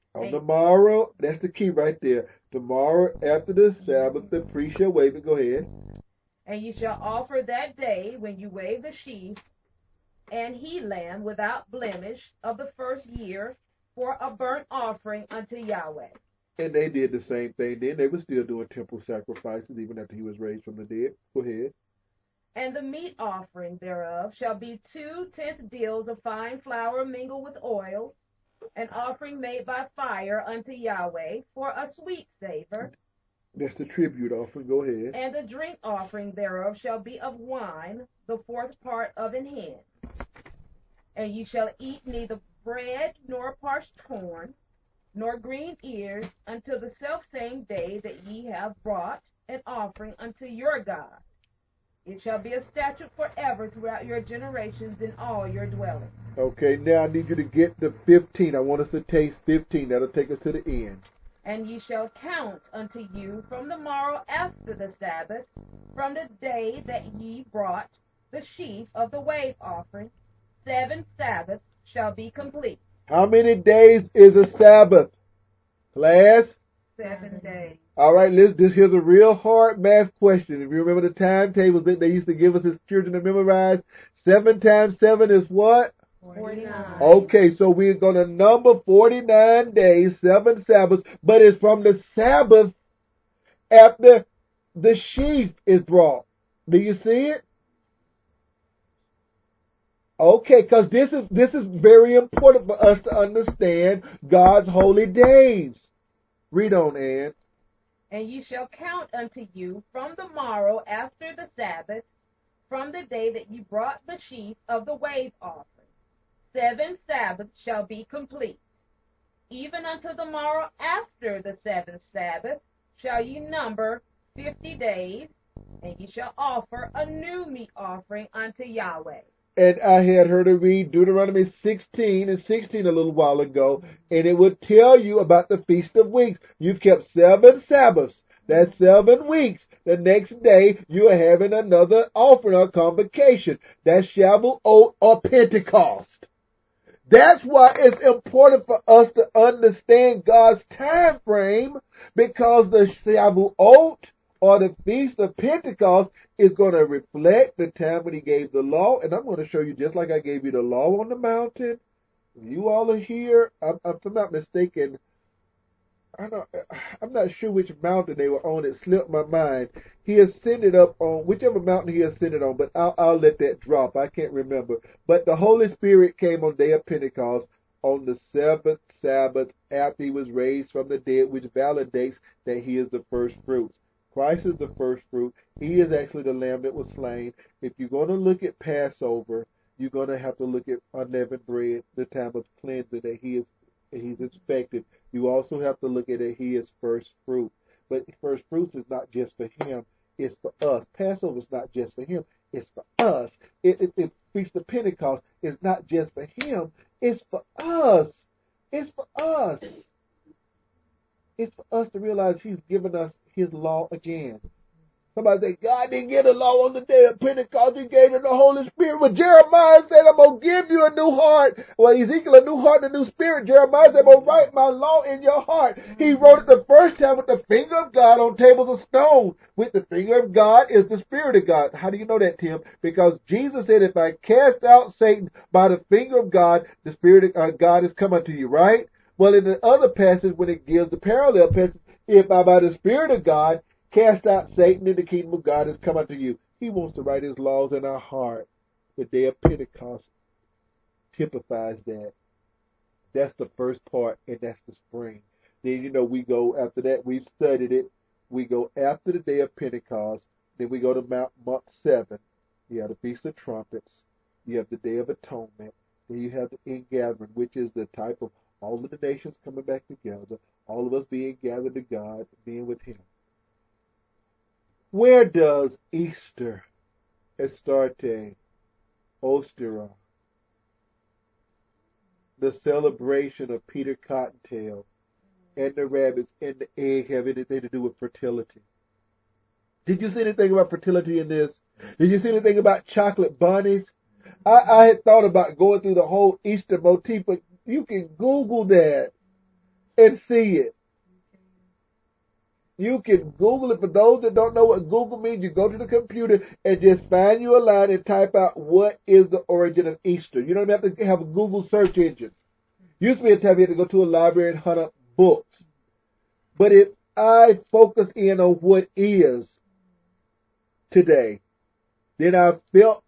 On the morrow, that's the key right there. Tomorrow after the Sabbath, the priest shall wave it. Go ahead. And ye shall offer that day, when you wave the sheaf, and he lamb without blemish of the first year, for a burnt offering unto Yahweh. And they did the same thing then. They were still doing temple sacrifices even after he was raised from the dead. Go ahead. And the meat offering thereof shall be 2 tenth deals of fine flour mingled with oil, an offering made by fire unto Yahweh for a sweet savor. That's the tribute offering. Go ahead. And the drink offering thereof shall be of wine, the 4th part of an hin. And ye shall eat neither bread nor parched corn, nor green ears, until the selfsame day that ye have brought an offering unto your God. It shall be a statute forever throughout your generations in all your dwellings. Okay, now I need you to get to 15. I want us to taste 15. That'll take us to the end. And ye shall count unto you from the morrow after the Sabbath, from the day that ye brought the sheaf of the wave offering, 7 Sabbaths shall be complete. How many days is a Sabbath? Class? 7 days. All right, here's a real hard math question. If you remember the timetables that they used to give us as children to memorize, 7 times 7 is what? 49. Okay, so we're going to number 49 days, 7 Sabbaths, but it's from the Sabbath after the sheaf is brought. Do you see it? Okay, because this is very important for us to understand God's holy days. Read on, Ann. And ye shall count unto you from the morrow after the Sabbath, from the day that ye brought the sheaf of the wave offering. 7 Sabbaths shall be complete. Even unto the morrow after the 7th Sabbath shall ye number 50 days, and ye shall offer a new meat offering unto Yahweh. And I had her to read Deuteronomy 16 and 16 a little while ago, and it would tell you about the Feast of Weeks. You've kept 7 Sabbaths. That's 7 weeks. The next day, you are having another offering or convocation. That's Shavuot or Pentecost. That's why it's important for us to understand God's time frame, because the Shavuot or the Feast of Pentecost is going to reflect the time when he gave the law. And I'm going to show you, just like I gave you the law on the mountain. You all are here. If I'm not mistaken, I'm not sure which mountain they were on. It slipped my mind. He ascended up on whichever mountain he ascended on, but I'll let that drop. I can't remember. But the Holy Spirit came on the day of Pentecost on the 7th Sabbath after he was raised from the dead, which validates that he is the first fruits. Christ is the first fruit. He is actually the lamb that was slain. If you're going to look at Passover, you're going to have to look at unleavened bread, the time of cleansing that he's inspected. You also have to look at it. He is first fruit. But first fruits is not just for him. It's for us. Passover is not just for him. It's for us. It Feast of Pentecost is not just for him. It's for us. It's for us. It's for us to realize he's given us his law again. Somebody say, God didn't give the law on the day of Pentecost. He gave it the Holy Spirit. But Jeremiah said, I'm going to give you a new heart. Well, Ezekiel, a new heart and a new spirit. Jeremiah said, I'm going to write my law in your heart. He wrote it the first time with the finger of God on tables of stone. With the finger of God is the Spirit of God. How do you know that, Tim? Because Jesus said, if I cast out Satan by the finger of God, the Spirit of God is come unto you, right? Well, in the other passage, when it gives the parallel passage, if I by the Spirit of God cast out Satan, and the kingdom of God has come unto you. He wants to write his laws in our heart. The day of Pentecost typifies that. That's the first part, and that's the spring. Then, we go after that. We've studied it. We go after the day of Pentecost. Then we go to month 7. You have the Feast of Trumpets. You have the Day of Atonement. Then you have the ingathering, which is the type of all of the nations coming back together. All of us being gathered to God, being with him. Where does Easter, Astarte, Ostera, the celebration of Peter Cottontail, and the rabbits and the egg have anything to do with fertility? Did you see anything about fertility in this? Did you see anything about chocolate bunnies? I had thought about going through the whole Easter motif, but you can Google that. and see it. You can Google it. For those that don't know what Google means, you go to the computer and just find you a line and type out what is the origin of Easter. You don't have to have a Google search engine. Used to be a time you had to go to a library and hunt up books. But if I focus in on what is today, then I feel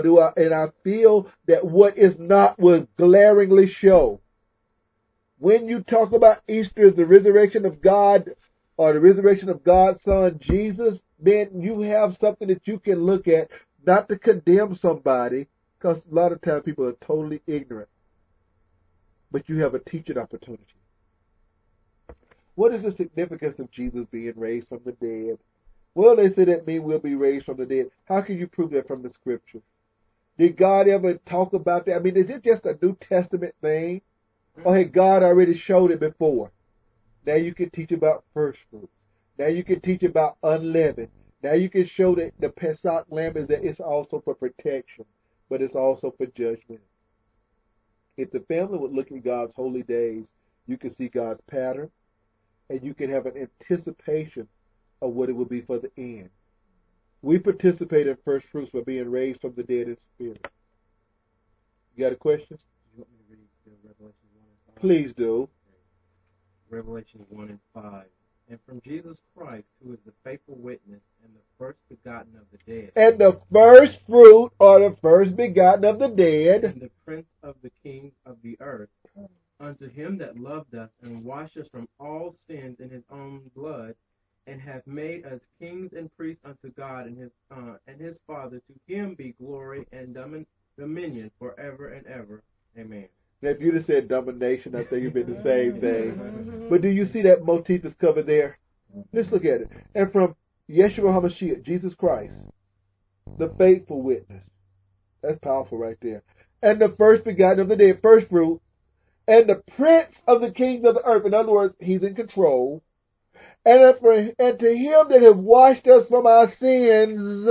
that what is not will glaringly show. When you talk about Easter as the resurrection of God, or the resurrection of God's Son, Jesus, then you have something that you can look at, not to condemn somebody, because a lot of times people are totally ignorant. But you have a teaching opportunity. What is the significance of Jesus being raised from the dead? Well, they say that means we'll be raised from the dead. How can you prove that from the scripture? Did God ever talk about that? I mean, is it just a New Testament thing? Or had God already showed it before? Now you can teach about first fruits. Now you can teach about unleavened. Now you can show that the Pesach lamb is that it's also for protection, but it's also for judgment. If the family would look at God's holy days, you can see God's pattern, and you can have an anticipation of what it will be for the end. We participate in first fruits by being raised from the dead in spirit. You got a question? You want me to read Revelation 1 and 5? Please do. Revelation 1 and 5. And from Jesus Christ, who is the faithful witness and the first begotten of the dead. And the first fruit, or the first begotten of the dead. And the prince of the kings of the earth. Unto him that loved us and washed us from all sins in his own blood, and hath made us kings and priests unto God and his Father. To him be glory and dominion forever and ever. Amen. Now, if you'd have said domination, I think it'd been the same thing. But do you see that motif is covered there? Let's look at it. And from Yeshua HaMashiach, Jesus Christ, the faithful witness. That's powerful right there. And the first begotten of the dead, first fruit, and the prince of the kings of the earth. In other words, he's in control. And to him that have washed us from our sins,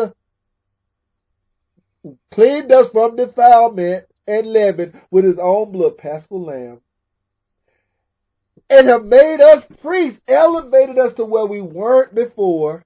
cleaned us from defilement, and leaven with his own blood, Paschal Lamb, and have made us priests, elevated us to where we weren't before.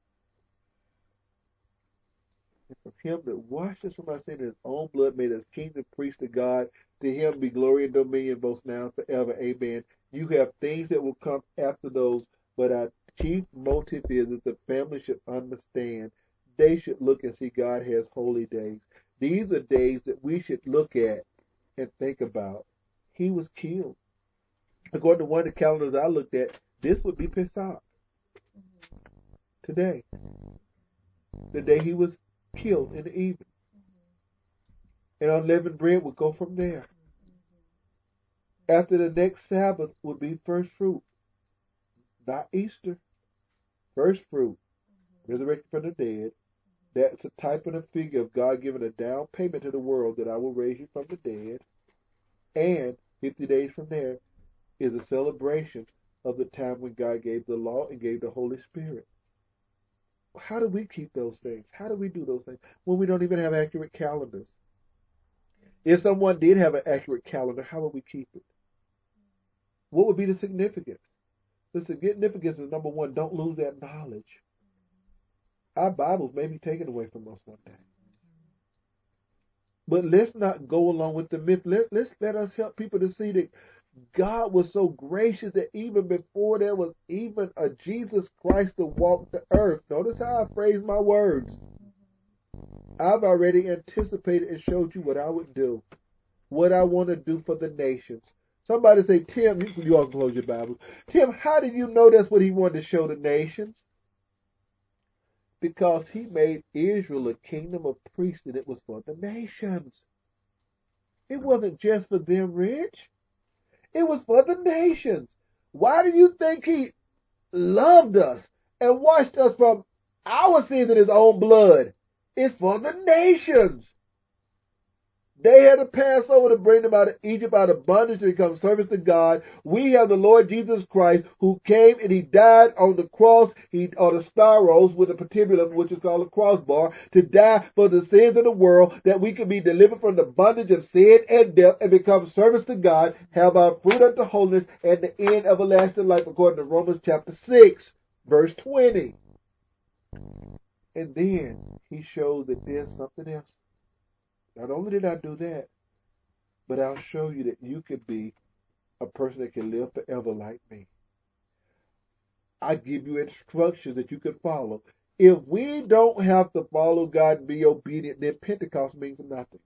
And from him that washed us from our sin in his own blood, made us kings and priests to God. To him be glory and dominion both now and forever. Amen. You have things that will come after those, but our chief motive is that the family should understand. They should look and see God has holy days. These are days that we should look at and think about. He was killed. According to one of the calendars I looked at, this would be Pesach. Today. The day he was killed in the evening. And unleavened bread would go from there. After the next Sabbath would be first fruit. Not Easter. First fruit. Resurrected from the dead. That's a type and a figure of God giving a down payment to the world that I will raise you from the dead. And 50 days from there is a celebration of the time when God gave the law and gave the Holy Spirit. How do we keep those things? How do we do those things when we don't even have accurate calendars? If someone did have an accurate calendar, how would we keep it? What would be the significance? The significance is, number one, don't lose that knowledge. Our Bibles may be taken away from us one day. But let's not go along with the myth. Let us help people to see that God was so gracious that even before there was even a Jesus Christ to walk the earth. Notice how I phrase my words. I've already anticipated and showed you what I would do. What I want to do for the nations. Somebody say, Tim, you all close your Bibles. Tim, how did you know that's what he wanted to show the nations? Because he made Israel a kingdom of priests, and it was for the nations. It wasn't just for them rich. It was for the nations. Why do you think he loved us and washed us from our sins in his own blood? It's for the nations. They had to pass over to bring them out of Egypt, out of bondage, to become servants to God. We have the Lord Jesus Christ, who came and he died on the cross, or the stauros with a patibulum, which is called a crossbar, to die for the sins of the world, that we can be delivered from the bondage of sin and death and become servants to God, have our fruit unto holiness and the end everlasting life, according to Romans chapter 6, verse 20. And then he shows that there's something else. Not only did I do that, but I'll show you that you can be a person that can live forever like me. I give you instructions that you can follow. If we don't have to follow God and be obedient, then Pentecost means nothing.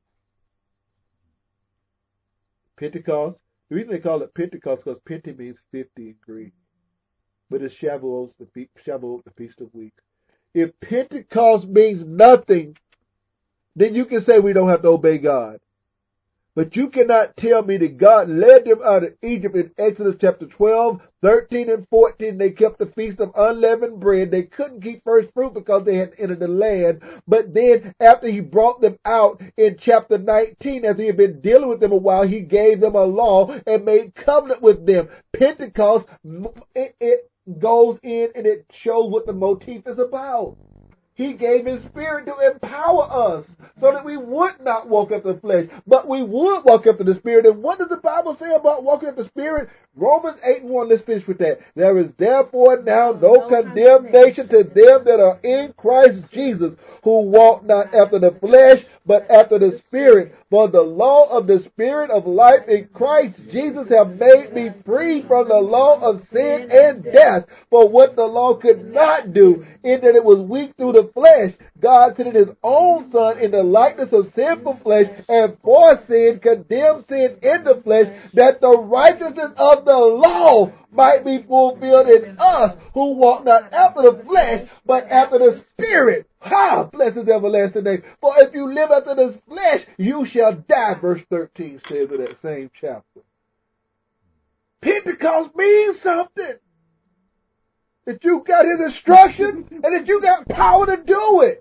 Pentecost, the reason they call it Pentecost because Pente means 50 in Greek. But it's Shavuot, the Feast of Weeks. If Pentecost means nothing, then you can say we don't have to obey God. But you cannot tell me that God led them out of Egypt in Exodus chapter 12, 13, and 14. They kept the Feast of Unleavened Bread. They couldn't keep first fruit because they had entered the land. But then after he brought them out in chapter 19, as he had been dealing with them a while, he gave them a law and made covenant with them. Pentecost, it goes in and it shows what the motif is about. He gave his spirit to empower us so that we would not walk after the flesh, but we would walk after the spirit. And what does the Bible say about walking after the spirit? Romans 8:1, let's finish with that. There is therefore now no condemnation to them that are in Christ Jesus, who walk not after the flesh, but after the spirit. For the law of the spirit of life in Christ Jesus have made me free from the law of sin and death. For what the law could not do, in that it was weak through the flesh, God sent his own Son in the likeness of sinful flesh, and for sin condemned sin in the flesh, that the righteousness of the law might be fulfilled in us, who walk not after the flesh, but after the Spirit. Ha! Bless his everlasting name. For if you live after the flesh, you shall die, verse 13 says in that same chapter. Pentecost means something. That you got his instruction and that you got power to do it.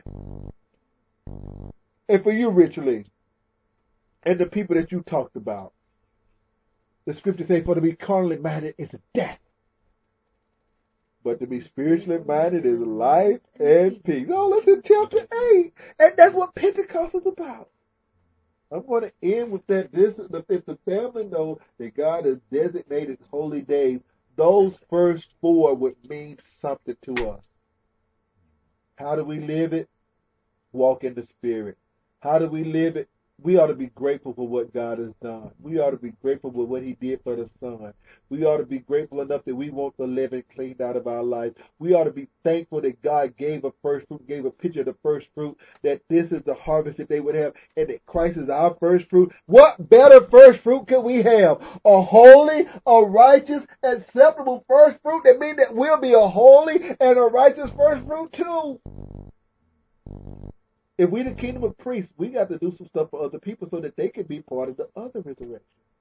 And for you, Richly, and the people that you talked about, the scripture says, for to be carnally minded is death, but to be spiritually minded is life and peace. Oh, let's in chapter 8. And that's what Pentecost is about. I'm going to end with that. If the family knows that God has designated holy days, those first 4 would mean something to us. How do we live it? Walk in the Spirit. How do we live it? We ought to be grateful for what God has done. We ought to be grateful for what he did for the Son. We ought to be grateful enough that we want the living cleaned out of our lives. We ought to be thankful that God gave a first fruit, gave a picture of the first fruit, that this is the harvest that they would have, and that Christ is our first fruit. What better first fruit could we have? A holy, a righteous, acceptable first fruit. That means that we'll be a holy and a righteous first fruit too. If we the kingdom of priests, we got to do some stuff for other people so that they can be part of the other resurrection.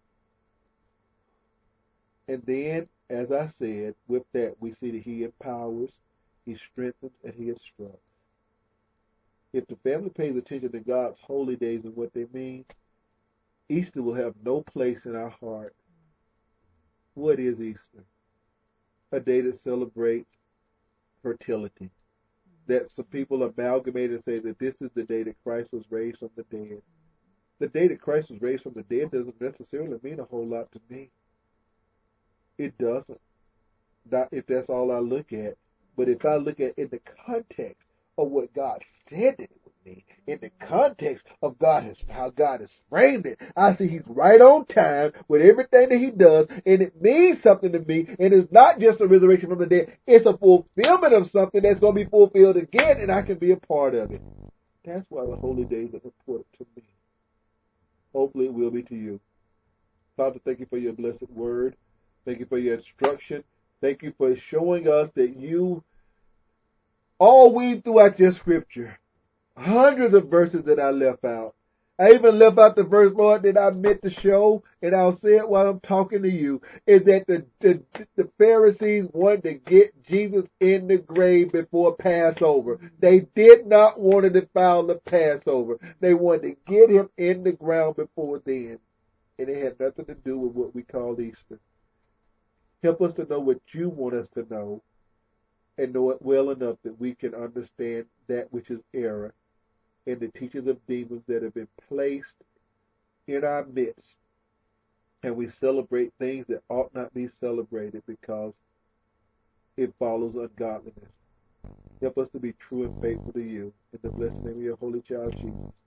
And then, as I said, with that, we see that he empowers, he strengthens, and he instructs. If the family pays attention to God's holy days and what they mean, Easter will have no place in our heart. What is Easter? A day that celebrates fertility. That some people amalgamate and say that this is the day that Christ was raised from the dead. The day that Christ was raised from the dead doesn't necessarily mean a whole lot to me. It doesn't. Not if that's all I look at. But if I look at in the context of what God said that it would mean, in the context of how God has framed it, I see he's right on time with everything that he does, and it means something to me, and it's not just a resurrection from the dead, it's a fulfillment of something that's going to be fulfilled again, and I can be a part of it. That's why the holy days are important to me. Hopefully it will be to you. Father, thank you for your blessed word. Thank you for your instruction. Thank you for showing us that you all weave throughout your scripture, hundreds of verses that I left out, I even left out the verse, Lord, that I meant to show, and I'll say it while I'm talking to you, is that the Pharisees wanted to get Jesus in the grave before Passover. They did not want to defile the Passover. They wanted to get him in the ground before then. And it had nothing to do with what we call Easter. Help us to know what you want us to know, and know it well enough that we can understand that which is error and the teachings of demons that have been placed in our midst. And we celebrate things that ought not be celebrated because it follows ungodliness. Help us to be true and faithful to you. In the blessed name of your holy child, Jesus.